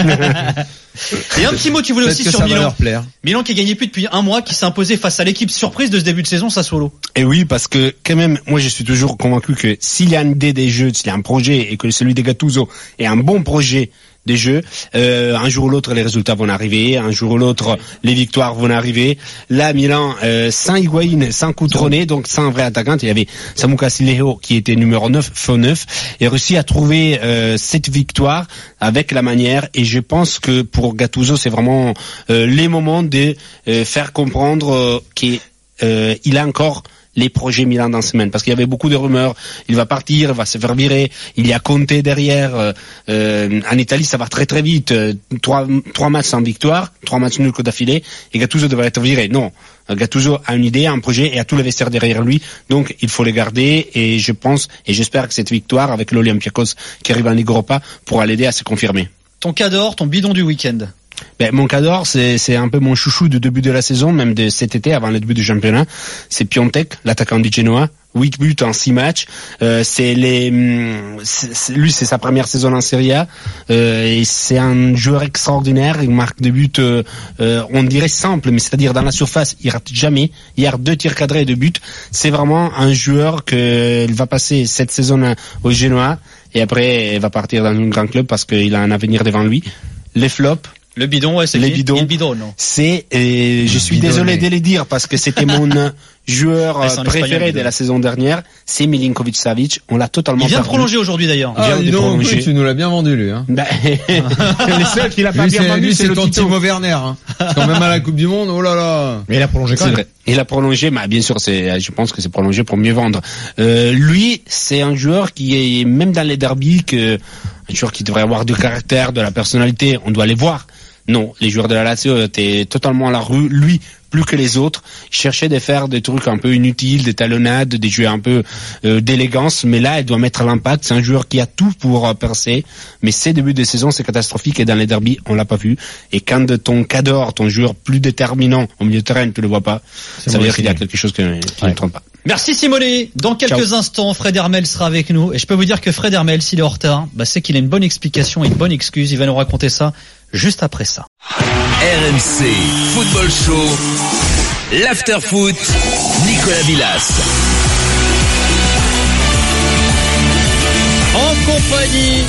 Et un petit mot, tu voulais Peut-être aussi que sur ça va Milan. leur plaire. Milan qui a gagné plus depuis un mois, qui s'est imposé face à l'équipe surprise de ce début de saison, Sassuolo. Et oui, parce que quand même, moi je suis toujours convaincu que s'il y a une idée des jeux, s'il y a un projet et que celui de Gattuso est un bon projet des jeux, euh, un jour ou l'autre les résultats vont arriver, un jour ou l'autre les victoires vont arriver. Là, Milan, euh, sans Higuaín, sans Cutrone, donc sans vrai attaquant, il y avait Samu Castillejo qui était numéro neuf, faux neuf, et réussi à trouver euh, cette victoire avec la manière. Et je pense que pour Gattuso, c'est vraiment euh, les moments de euh, faire comprendre euh, qu'il euh, il a encore les projets Milan dans la semaine, parce qu'il y avait beaucoup de rumeurs, il va partir, il va se faire virer, il y a Conte derrière, euh, euh, en Italie ça va très très vite, euh, trois, trois matchs sans victoire, trois matchs nuls d'affilée, et Gattuso devrait être viré. Non, Gattuso a une idée, un projet, et a tout le vestiaire derrière lui, donc il faut les garder, et je pense, et j'espère que cette victoire avec l'Olympiakos qui arrive en Ligue Europa pourra l'aider à se confirmer. Ton cador, ton bidon du week-end. Ben, mon cador, c'est, c'est un peu mon chouchou du début de la saison, même de cet été, avant le début du championnat. C'est Piontek, l'attaquant du Genoa. huit buts en six matchs. Euh, c'est les, c'est, c'est, lui, c'est sa première saison en Serie A. Euh, et c'est un joueur extraordinaire. Il marque des buts, euh, euh, on dirait simples, mais c'est-à-dire dans la surface, il rate jamais. Hier, deux tirs cadrés et deux buts. C'est vraiment un joueur que il va passer cette saison au Genoa. Et après, il va partir dans un grand club parce qu'il a un avenir devant lui. Les flops. Le bidon, ouais, c'est Les qui bidons. Le bidon, non. C'est, euh, je suis bidonné. désolé de le dire parce que c'était mon euh, joueur Ouais, euh, c'est en préféré espagnol, de bidon. la saison dernière, c'est Milinkovic-Savic. On l'a totalement Il vient de perdu. prolonger aujourd'hui d'ailleurs. Il vient Ah, de dis donc, prolonger. oui, tu nous l'as bien vendu, lui, hein. Ben, le seul qui l'a pas Lui, bien c'est, vendu, lui, c'est c'est le ton Tito. Timo Werner, hein. Parce quand même à la Coupe du Monde, oh là là. Mais il a prolongé quand C'est même. vrai. Il a prolongé, mais bien sûr, c'est, je pense que c'est prolongé pour mieux vendre. Euh, lui, c'est un joueur qui est, même dans les derbies, que, un joueur qui devrait avoir du caractère, de la personnalité, on doit les voir. Non, les joueurs de la Lazio étaient totalement à la rue. Lui, plus que les autres, il cherchait de faire des trucs un peu inutiles, des talonnades, des jeux un peu euh, d'élégance. Mais là, il doit mettre l'impact. C'est un joueur qui a tout pour euh, percer. Mais ces débuts de saison, c'est catastrophique. Et dans les derbies, on l'a pas vu. Et quand de ton cador, ton joueur plus déterminant au milieu de terrain, tu le vois pas, C'est ça veut vrai, dire qu'il y a c'est- quelque chose qui, qui ne trompe pas. Merci Simonet. Dans quelques Ciao. instants, Fred Hermel sera avec nous. Et je peux vous dire que Fred Hermel, s'il est en retard, bah, c'est qu'il a une bonne explication et une bonne excuse. Il va nous raconter ça juste après ça. R M C Football Show, l'after foot, Nicolas Villas. En compagnie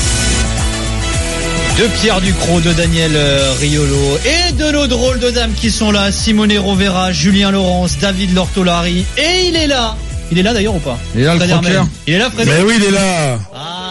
de Pierre Ducrot, de Daniel euh, Riolo et de nos drôles de dames qui sont là, Simone Rovera, Julien Laurence, David Lortolari, et il est là. Il est là d'ailleurs ou pas? Il est là, le Fred croqueur. Hermel. Il est là, Fred? Mais oui, il est là. Ah,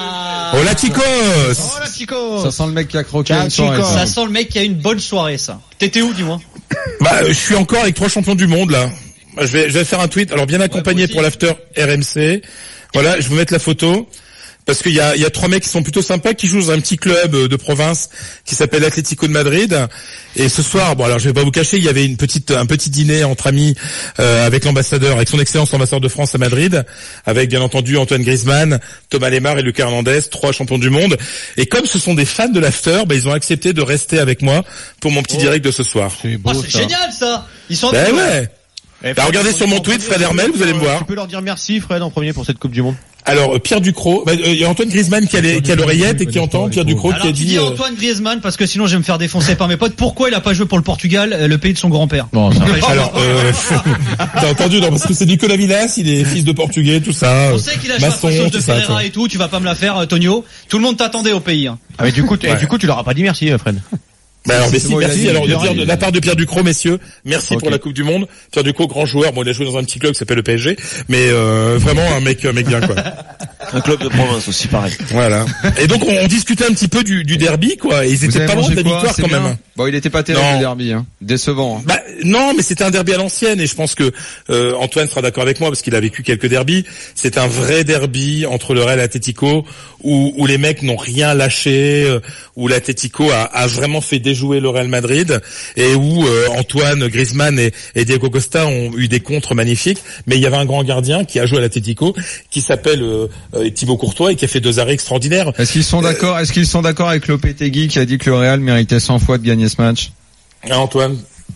Hola chicos. Hola chicos. Ça sent le mec qui a croqué Ciao, une soirée. Chico. Ça. Ça sent le mec qui a une bonne soirée, ça. T'étais où, dis-moi? Bah, je suis encore avec trois champions du monde là. Je vais, je vais faire un tweet. Alors bien accompagné ouais, pour l'after R M C. Voilà, je vais vous mettre la photo. Parce qu'il y a, il y a trois mecs qui sont plutôt sympas, qui jouent dans un petit club de province qui s'appelle Atlético de Madrid. Et ce soir, bon alors je vais pas vous cacher, il y avait une petite, un petit dîner entre amis euh, avec l'ambassadeur, avec son excellence l'ambassadeur de France à Madrid, avec bien entendu Antoine Griezmann, Thomas Lemar et Lucas Hernandez, trois champions du monde. Et comme ce sont des fans de l'after, bah, ils ont accepté de rester avec moi pour mon petit oh. direct de ce soir. C'est beau, oh, c'est ça. Génial ça. Ils sont. Ben ouais. Eh, bah, regardez sur mon tweet, Fred Hermel, vous allez me voir. Tu peux leur dire merci, Fred, en premier pour cette Coupe du Monde. Alors Pierre Ducrot, bah, il y a Antoine Griezmann qui a, les, qui a l'oreillette et qui entend Pierre Ducrot Alors, qui a dit. Tu dis euh... Antoine Griezmann parce que sinon je vais me faire défoncer par mes potes. Pourquoi il a pas joué pour le Portugal, le pays de son grand-père? Bon, ça Alors, euh, t'as entendu non parce que c'est Nicolas Villas, il est fils de Portugais, tout ça. On sait qu'il a joué à la de Ferreira et tout. Tu vas pas me la faire, Tonio. Tout le monde t'attendait au pays. Hein. Ah mais du coup, ouais. et du coup, tu leur as pas dit merci, Fred. Bah alors, merci, bon, merci. Dit, alors, de, Pierre, de la part de Pierre Ducrot, messieurs, merci okay. pour la Coupe du Monde. Pierre Ducrot, grand joueur. Bon, il a joué dans un petit club qui s'appelle le P S G, mais euh, vraiment un mec, un mec bien quoi. Un club de province aussi, pareil. Voilà. Et donc, on, on discutait un petit peu du, du derby, quoi. Et ils étaient pas loin de la victoire quand bien. même. Bon, il était pas terrible le derby, hein. Décevant. Hein. Bah non, mais c'était un derby à l'ancienne, et je pense que euh, Antoine sera d'accord avec moi parce qu'il a vécu quelques derbys. C'est un vrai derby entre le Real et l'Atlético où, où les mecs n'ont rien lâché, euh, où l'Atlético a, a vraiment fait déjouer le Real Madrid et où euh, Antoine Griezmann et, et Diego Costa ont eu des contres magnifiques. Mais il y avait un grand gardien qui a joué à l'Atlético qui s'appelle euh, euh, Thibaut Courtois et qui a fait deux arrêts extraordinaires. Est-ce qu'ils sont d'accord Est-ce qu'ils sont d'accord avec Lopetegui qui a dit que le Real méritait cent fois de gagner ce match? Ah, Antoine.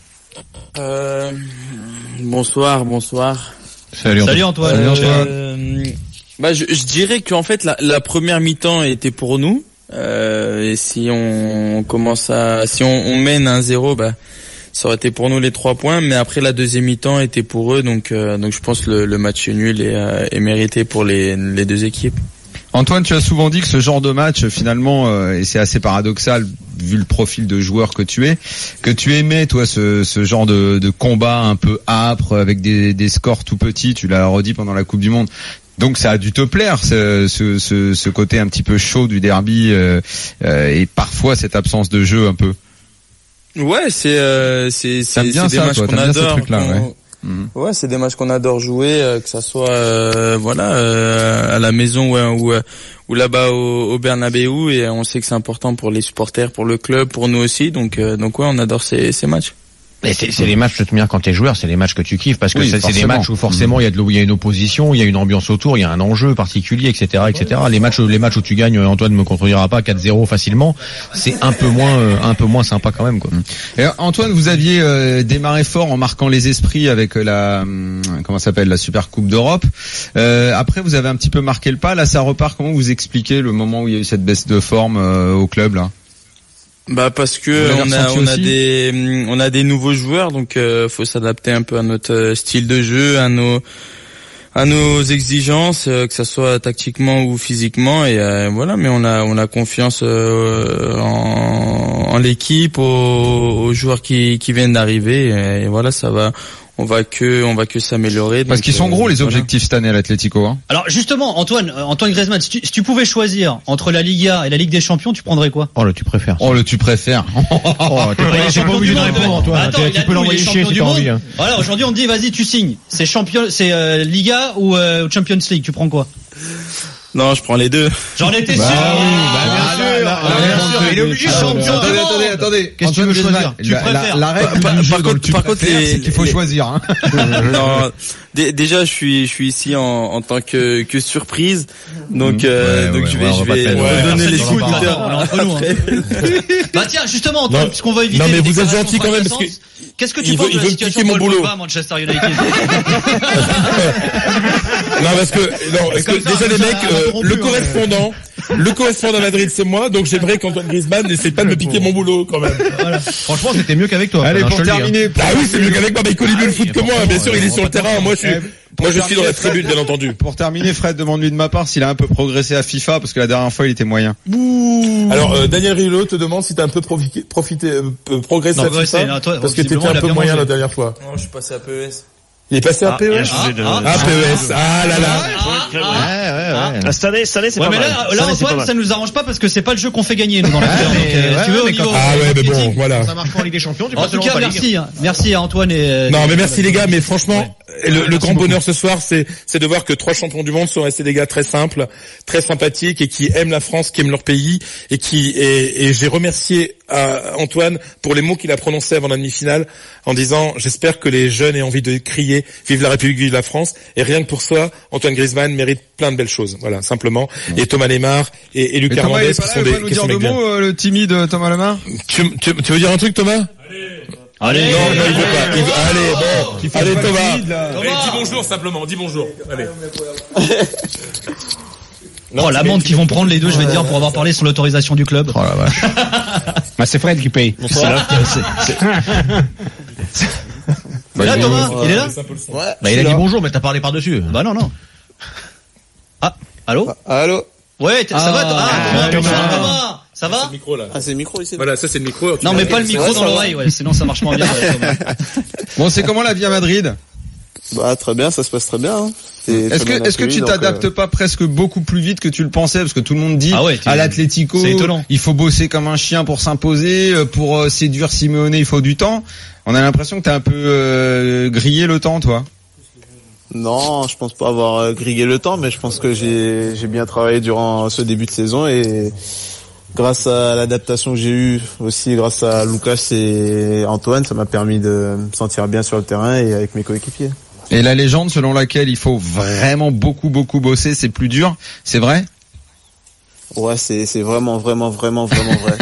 Euh, bonsoir, bonsoir. Salut Antoine. Salut Antoine. Euh, euh, bah, je, je dirais qu'en fait la, la première mi-temps était pour nous. Euh, et si on commence à, si on, on mène un zéro, bah ça aurait été pour nous les trois points. Mais après la deuxième mi-temps était pour eux, donc euh, donc je pense que le, le match nul est, euh, est mérité pour les, les deux équipes. Antoine, tu as souvent dit que ce genre de match, finalement, euh, et c'est assez paradoxal vu le profil de joueur que tu es, que tu aimais, toi, ce, ce genre de, de combat un peu âpre avec des, des scores tout petits. Tu l'as redit pendant la Coupe du Monde. Donc ça a dû te plaire, ce, ce, ce, ce côté un petit peu chaud du derby euh, euh, et parfois cette absence de jeu un peu. Ouais, c'est euh, c'est c'est, bien c'est ça, des matchs toi, qu'on t'aimes bien adore. ces trucs-là, ouais. On... Mmh. Ouais, c'est des matchs qu'on adore jouer, euh, que ça soit euh, voilà euh, à la maison ou ou, ou là-bas au, au Bernabéu, et on sait que c'est important pour les supporters, pour le club, pour nous aussi. Donc euh, donc ouais, on adore ces ces matchs. Mais c'est, c'est les matchs, de toute manière, quand t'es joueur, c'est les matchs que tu kiffes, parce que oui, c'est, c'est des matchs où forcément il y a de l'eau, il y a une opposition, il y a une ambiance autour, il y a un enjeu particulier, et cetera, et cetera. Les matchs, les matchs où tu gagnes, Antoine me contredira pas, quatre zéro facilement, c'est un peu moins, euh, un peu moins sympa quand même, quoi. Et Antoine, vous aviez euh, démarré fort en marquant les esprits avec la, hum, comment ça s'appelle, la Super Coupe d'Europe. Euh, après, vous avez un petit peu marqué le pas. Là, ça repart. Comment vous expliquez le moment où il y a eu cette baisse de forme euh, au club là? Bah parce que on a on a des on a des nouveaux joueurs, donc euh, faut s'adapter un peu à notre style de jeu, à nos à nos exigences, euh, que ça soit tactiquement ou physiquement, et euh, voilà. Mais on a on a confiance euh, en, en l'équipe, aux, aux joueurs qui qui viennent d'arriver, et, et voilà, ça va. On va que, on va que s'améliorer. Parce qu'ils sont gros, euh, les objectifs voilà. cette année à l'Atlético, hein. Alors, justement, Antoine, euh, Antoine Griezmann, si tu, si tu pouvais choisir entre la Liga et la Ligue des Champions, tu prendrais quoi? Oh, le tu préfères. Oh, le tu préfères. Oh, t'es pas, t'es pas obligé de répondre, Antoine. Attends, tu peux l'envoyer chier si t'as envie, hein. Voilà, aujourd'hui, on te dit, vas-y, tu signes. C'est champion, c'est, euh, Liga ou, euh, Champions League, tu prends quoi? Non, je prends les deux. J'en étais sûr. Bah oui, bah bien sûr. Là, là, là, bien sûr. Il est obligé de champion. Attendez, attendez, attendez. Qu'est-ce que tu veux choisir? Tu préfères. La règle du jeu dont tu préfères, c'est qu'il faut choisir, hein. Non, déjà, je suis, je suis ici en, en tant que, que surprise. Donc, euh, donc je vais, je vais donner les coups du terrain. Bah tiens, justement, Antoine, puisqu'on va éviter. Non, mais vous êtes gentil quand même parce que. Qu'est-ce que tu penses de la situation de Paul Pogba, Manchester United? Non, parce que, non, parce que déjà les mecs, euh, le correspondant, le correspondant à Madrid, c'est moi, donc j'aimerais qu'Antoine Griezmann n'essaie pas de me piquer mon boulot, quand même. Voilà. Franchement, c'était mieux qu'avec toi. Allez, pour terminer. Ah oui, c'est mieux qu'avec moi, mais il connaît mieux le foot que moi, bien sûr, il est sur le terrain, moi je suis, moi je suis dans la tribune, bien entendu. Pour terminer, Fred, demande-lui de ma part s'il a un peu progressé à FIFA, parce que la dernière fois, il était moyen. Alors, euh, Daniel Riolo te demande si t'as un peu profité, profité, euh, progressé non, à FIFA, là, toi, parce que t'étais un peu moyen la dernière fois. Non, je suis passé à P E S. Il est passé à Ah, P E S. il a changé de- Ah, P E S. Ah là là. Ouais, ouais, ouais. Cette année, cette année, c'est Ouais, pas mais mal. là, Cette là, année, c'est pas Antoine, mal. ça nous arrange pas parce que c'est pas le jeu qu'on fait gagner, nous, dans la Ouais, F T. Donc, mais- euh, ouais, tu veux, au mais niveau. quand- Ah ouais, mais bon, voilà. Ça marche pas en Ligue des Champions, tu En passes tout en cas, Europa League. merci, hein. Merci à Antoine et, euh, Non, mais merci les gars, mais franchement, le, le grand beaucoup. bonheur ce soir, c'est, c'est de voir que trois champions du monde sont restés des gars très simples, très sympathiques et qui aiment la France, qui aiment leur pays et qui, et, et j'ai remercié à Antoine pour les mots qu'il a prononcés avant la demi-finale en disant, j'espère que les jeunes aient envie de crier, vive la République, vive la France. Et rien que pour ça, Antoine Griezmann mérite plein de belles choses. Voilà, simplement. Et Thomas Lemar et, et Lucas Mais Thomas, il Hernandez est pas qui là, sont il des, va nous qui dire sont deux des bien. mots, euh, le timide Thomas Lemar. Tu, tu, tu veux dire un truc, Thomas? Allez. Non, non, il veut pas. Il veut- allez, bon. Allez, Thomas. Allez, dis bonjour simplement, dis bonjour. Allez. Oh, l'amende qu'ils vont prendre les deux, je vais te dire, pour avoir parlé sur l'autorisation du club. Oh la vache. Bah, c'est Fred qui paye. C'est là, c'est- c'est- Bah, là, il- Thomas, il est là? Ouais. Bah, il a dit bonjour, mais t'as parlé par-dessus. Bah, non, non. Ah, allô? Allô? Ouais, t- ça va, Thomas? Ah, Thomas, Thomas. bonsoir, Thomas. Ça va? C'est le micro, là. Ah, c'est le micro ici. Voilà, ça c'est le micro. Non, mais pas le micro Ouais, dans ça va. l'oreille, ouais, sinon ça marche moins bien. ouais, Thomas. Bon, c'est comment la vie à Madrid? Bah, très bien, ça se passe très bien. Hein. C'est Est-ce très bien que, est-ce que accueilli, tu donc, t'adaptes euh, pas presque beaucoup plus vite que tu le pensais? Parce que tout le monde dit, Ah ouais, tu- à l'Atlético, c'est étonnant. il faut bosser comme un chien pour s'imposer, euh, pour euh, séduire Simeone, il faut du temps. On a l'impression que t'as un peu euh, grillé le temps, toi. Non, je pense pas avoir euh, grillé le temps, mais je pense que j'ai j'ai bien travaillé durant ce début de saison et grâce à l'adaptation que j'ai eue aussi, grâce à Lucas et Antoine, ça m'a permis de me sentir bien sur le terrain et avec mes coéquipiers. Et la légende selon laquelle il faut vraiment beaucoup, beaucoup bosser, c'est plus dur, c'est vrai? Ouais, c'est c'est vraiment vraiment vraiment vraiment vrai.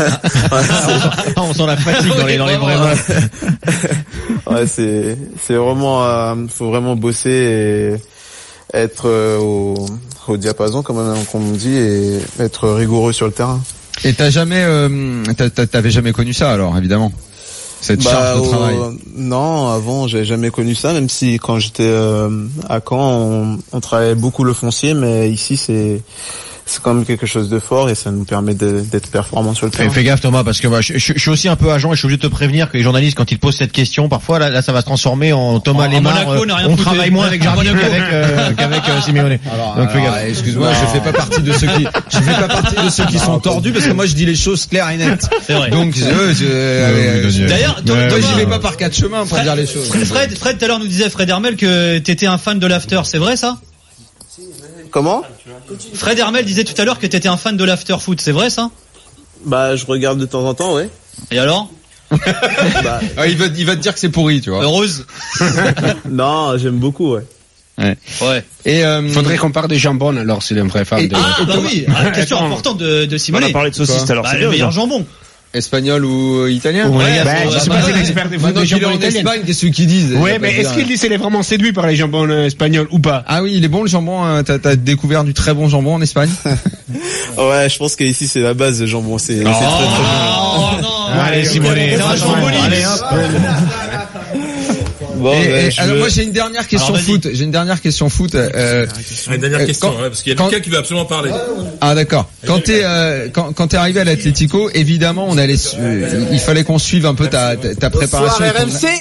On sent la fatigue dans les, dans les vrais mots. Ouais, c'est c'est vraiment euh, faut vraiment bosser et être euh, au au diapason comme on, comme on dit et être rigoureux sur le terrain. Et t'as jamais, euh, t'as- t'as- t'avais jamais connu ça alors, évidemment. Cette charge de au- travail. Non, avant, j'avais jamais connu ça, même si quand j'étais euh, à Caen, on, on travaillait beaucoup le foncier, mais ici, c'est c'est quand même quelque chose de fort et ça nous permet de- d'être performants sur le Fais, terrain. fais gaffe Thomas, parce que bah, je, je- je suis aussi un peu agent et je suis obligé de te prévenir que les journalistes, quand ils posent cette question, parfois là, là ça va se transformer en Thomas En- en Lemar. Monaco, euh, n'a rien on foutu. travaille moins avec En Jardim Monaco. qu'avec euh, qu'avec euh, Simeone. Alors, Donc fais alors, gaffe. excuse-moi, je fais pas partie de ceux qui, je fais pas partie de ceux qui sont tordus parce que moi je dis les choses claires et nettes. C'est vrai. Donc, je, je, euh, je- D'ailleurs, Thomas, moi, Thomas, j'y vais pas par quatre chemins pour Fred- dire les choses. Fred, Fred, tout à l'heure nous disait Fred Hermel que t'étais un fan de l'after, c'est vrai ça? Comment? Fred Hermel disait tout à l'heure que t'étais un fan de l'after foot, c'est vrai ça? Bah, je regarde de temps en temps, ouais. Et alors? Bah, Ah, il va, il va te dire que c'est pourri, tu vois. Heureuse? non, j'aime beaucoup, ouais. Ouais. Ouais. Et euh, Faudrait qu'on parle de jambon alors s'il est un vrai fan Et- de... Ah, bah oui, ah, question Attends. importante de, de Simone. On a parlé de saucisse tout à l'heure, Bah, c'est le bien, meilleur ça. jambon. espagnol ou italien? Ouais, Bah, faut- je sais bah, pas si ouais. l'expert des Maintenant des qu'il est jambons en italiens. Espagne, qu'est-ce qu'ils disent? Ouais, mais est-ce qu'il est vraiment séduit par les jambons euh, espagnols ou pas? Ah oui, il est bon le jambon, hein. T'as, t'as découvert du très bon jambon en Espagne? Ouais, je pense qu'ici, c'est la base, le jambon. C'est c'est Oh, très, très bon. oh non. Allez, Simone, C'est un franchement, jamboniste. allez, hop. Bon, Et- bah, et- je alors veux- moi j'ai une dernière question Alors, vas-y. foot. J'ai une dernière question foot. Euh, Une dernière euh, question, quand- ouais, parce qu'il y a quand- quelqu'un qui veut absolument parler. Ah d'accord. Quand t'es euh, quand, quand t'es arrivé à l'Atlético, évidemment on allait, su- euh, il fallait qu'on suive un peu ta ta, ta préparation Bonsoir, et R M ton- C.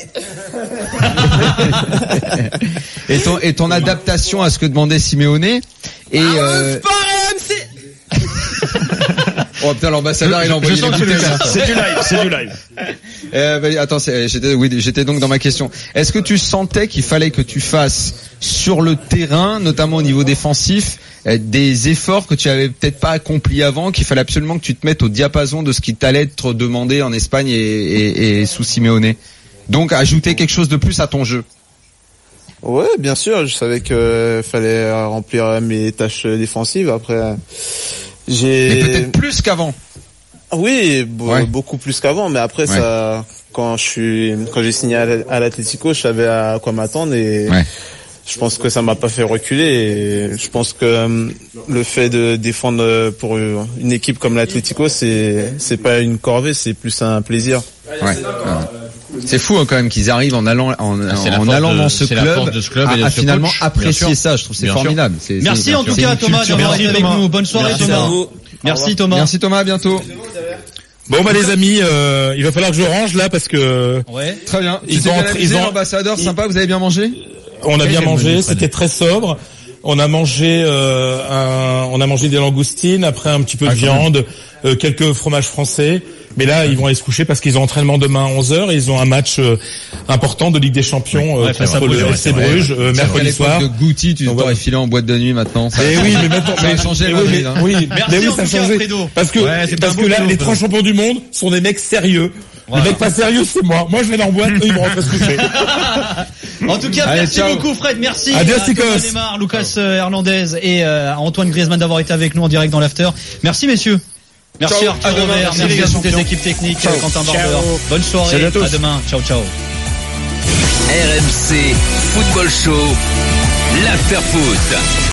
et ton et ton adaptation à ce que demandait Simeone. Et euh, oh putain l'ambassadeur il a envoyé Je sens les que c'est du bouteilles. live. C'est du live, c'est du live. Euh, bah, attends, c'est- j'étais oui, j'étais donc dans ma question. Est-ce que tu sentais qu'il fallait que tu fasses sur le terrain, notamment au niveau défensif, euh, des efforts que tu avais peut-être pas accomplis avant, qu'il fallait absolument que tu te mettes au diapason de ce qui t'allait être demandé en Espagne et, et, et sous Simeone? Donc ajouter quelque chose de plus à ton jeu. Ouais, bien sûr. Je savais que fallait remplir mes tâches défensives. Après, j'ai. Mais peut-être plus qu'avant. Oui, bo- Ouais. beaucoup plus qu'avant. Mais après, Ouais. ça, quand je suis, quand j'ai signé à l'- à l'Atlético, je savais à quoi m'attendre et. Ouais. Je pense que ça m'a pas fait reculer et je pense que euh, le fait de défendre pour une équipe comme l'Atlético, c'est c'est pas une corvée, c'est plus un plaisir. Ouais. C'est fou hein, quand même qu'ils arrivent en allant en, Ah, c'est la en force allant de- dans ce c'est la club, force de ce club et à, de à ce finalement coach, bien apprécier sûr. ça. Je trouve que c'est Bien sûr. formidable. C'est- Merci c'est- en tout c'est cas une Thomas culture. d'avoir Merci, été avec Thomas. nous. Bonne soirée Merci Thomas. à vous. Merci Thomas. Merci Thomas, à bientôt. Bon bah les amis, euh, il va falloir que je range là parce que. Ouais. Très bien. Ils Ils ont, ont- ils ils ont- ont l'ambassadeur, sympa. Vous avez bien mangé? On a Quel bien est le mangé, menu, c'était très sobre. On a mangé, euh, un, on a mangé des langoustines, après un petit peu de Ah, quand viande, euh, quelques fromages français. Mais là, ils vont aller se coucher parce qu'ils ont entraînement demain à onze heures et ils ont un match euh, important de Ligue des Champions Ouais, euh, face à contre Bruges, le ouais, F C c'est vrai, Bruges euh, À mercredi l'époque soir. de Goutti, tu Donc, t'aurais voilà. filé en boîte de nuit maintenant. Ça, Eh oui, mais maintenant, ça a mais- changé mais Madrid, oui, mais- hein. oui, Merci mais oui, en ça a tout cas, changé. Fredo. Parce que, Ouais, c'était parce un que beau là, cadeau, les Fredo. trois champions du monde sont des mecs sérieux. Voilà. Les mecs pas sérieux, c'est moi. Moi, je vais dans en boîte, eux, ils vont rentrer se coucher. En tout cas, Allez, merci ciao. beaucoup Fred, merci Adios, à Thomas Nikos. Neymar, Lucas euh, Hernandez et euh, à Antoine Griezmann d'avoir été avec nous en direct dans l'after. Merci messieurs. Merci Ciao, Arthur à demain. Robert, Merci, merci les à gars, toutes les champions. équipes techniques, Ciao. Quentin Ciao. Barber. Bonne soirée, Salut à tous. demain. Ciao ciao. R M C Football Show, l'after foot.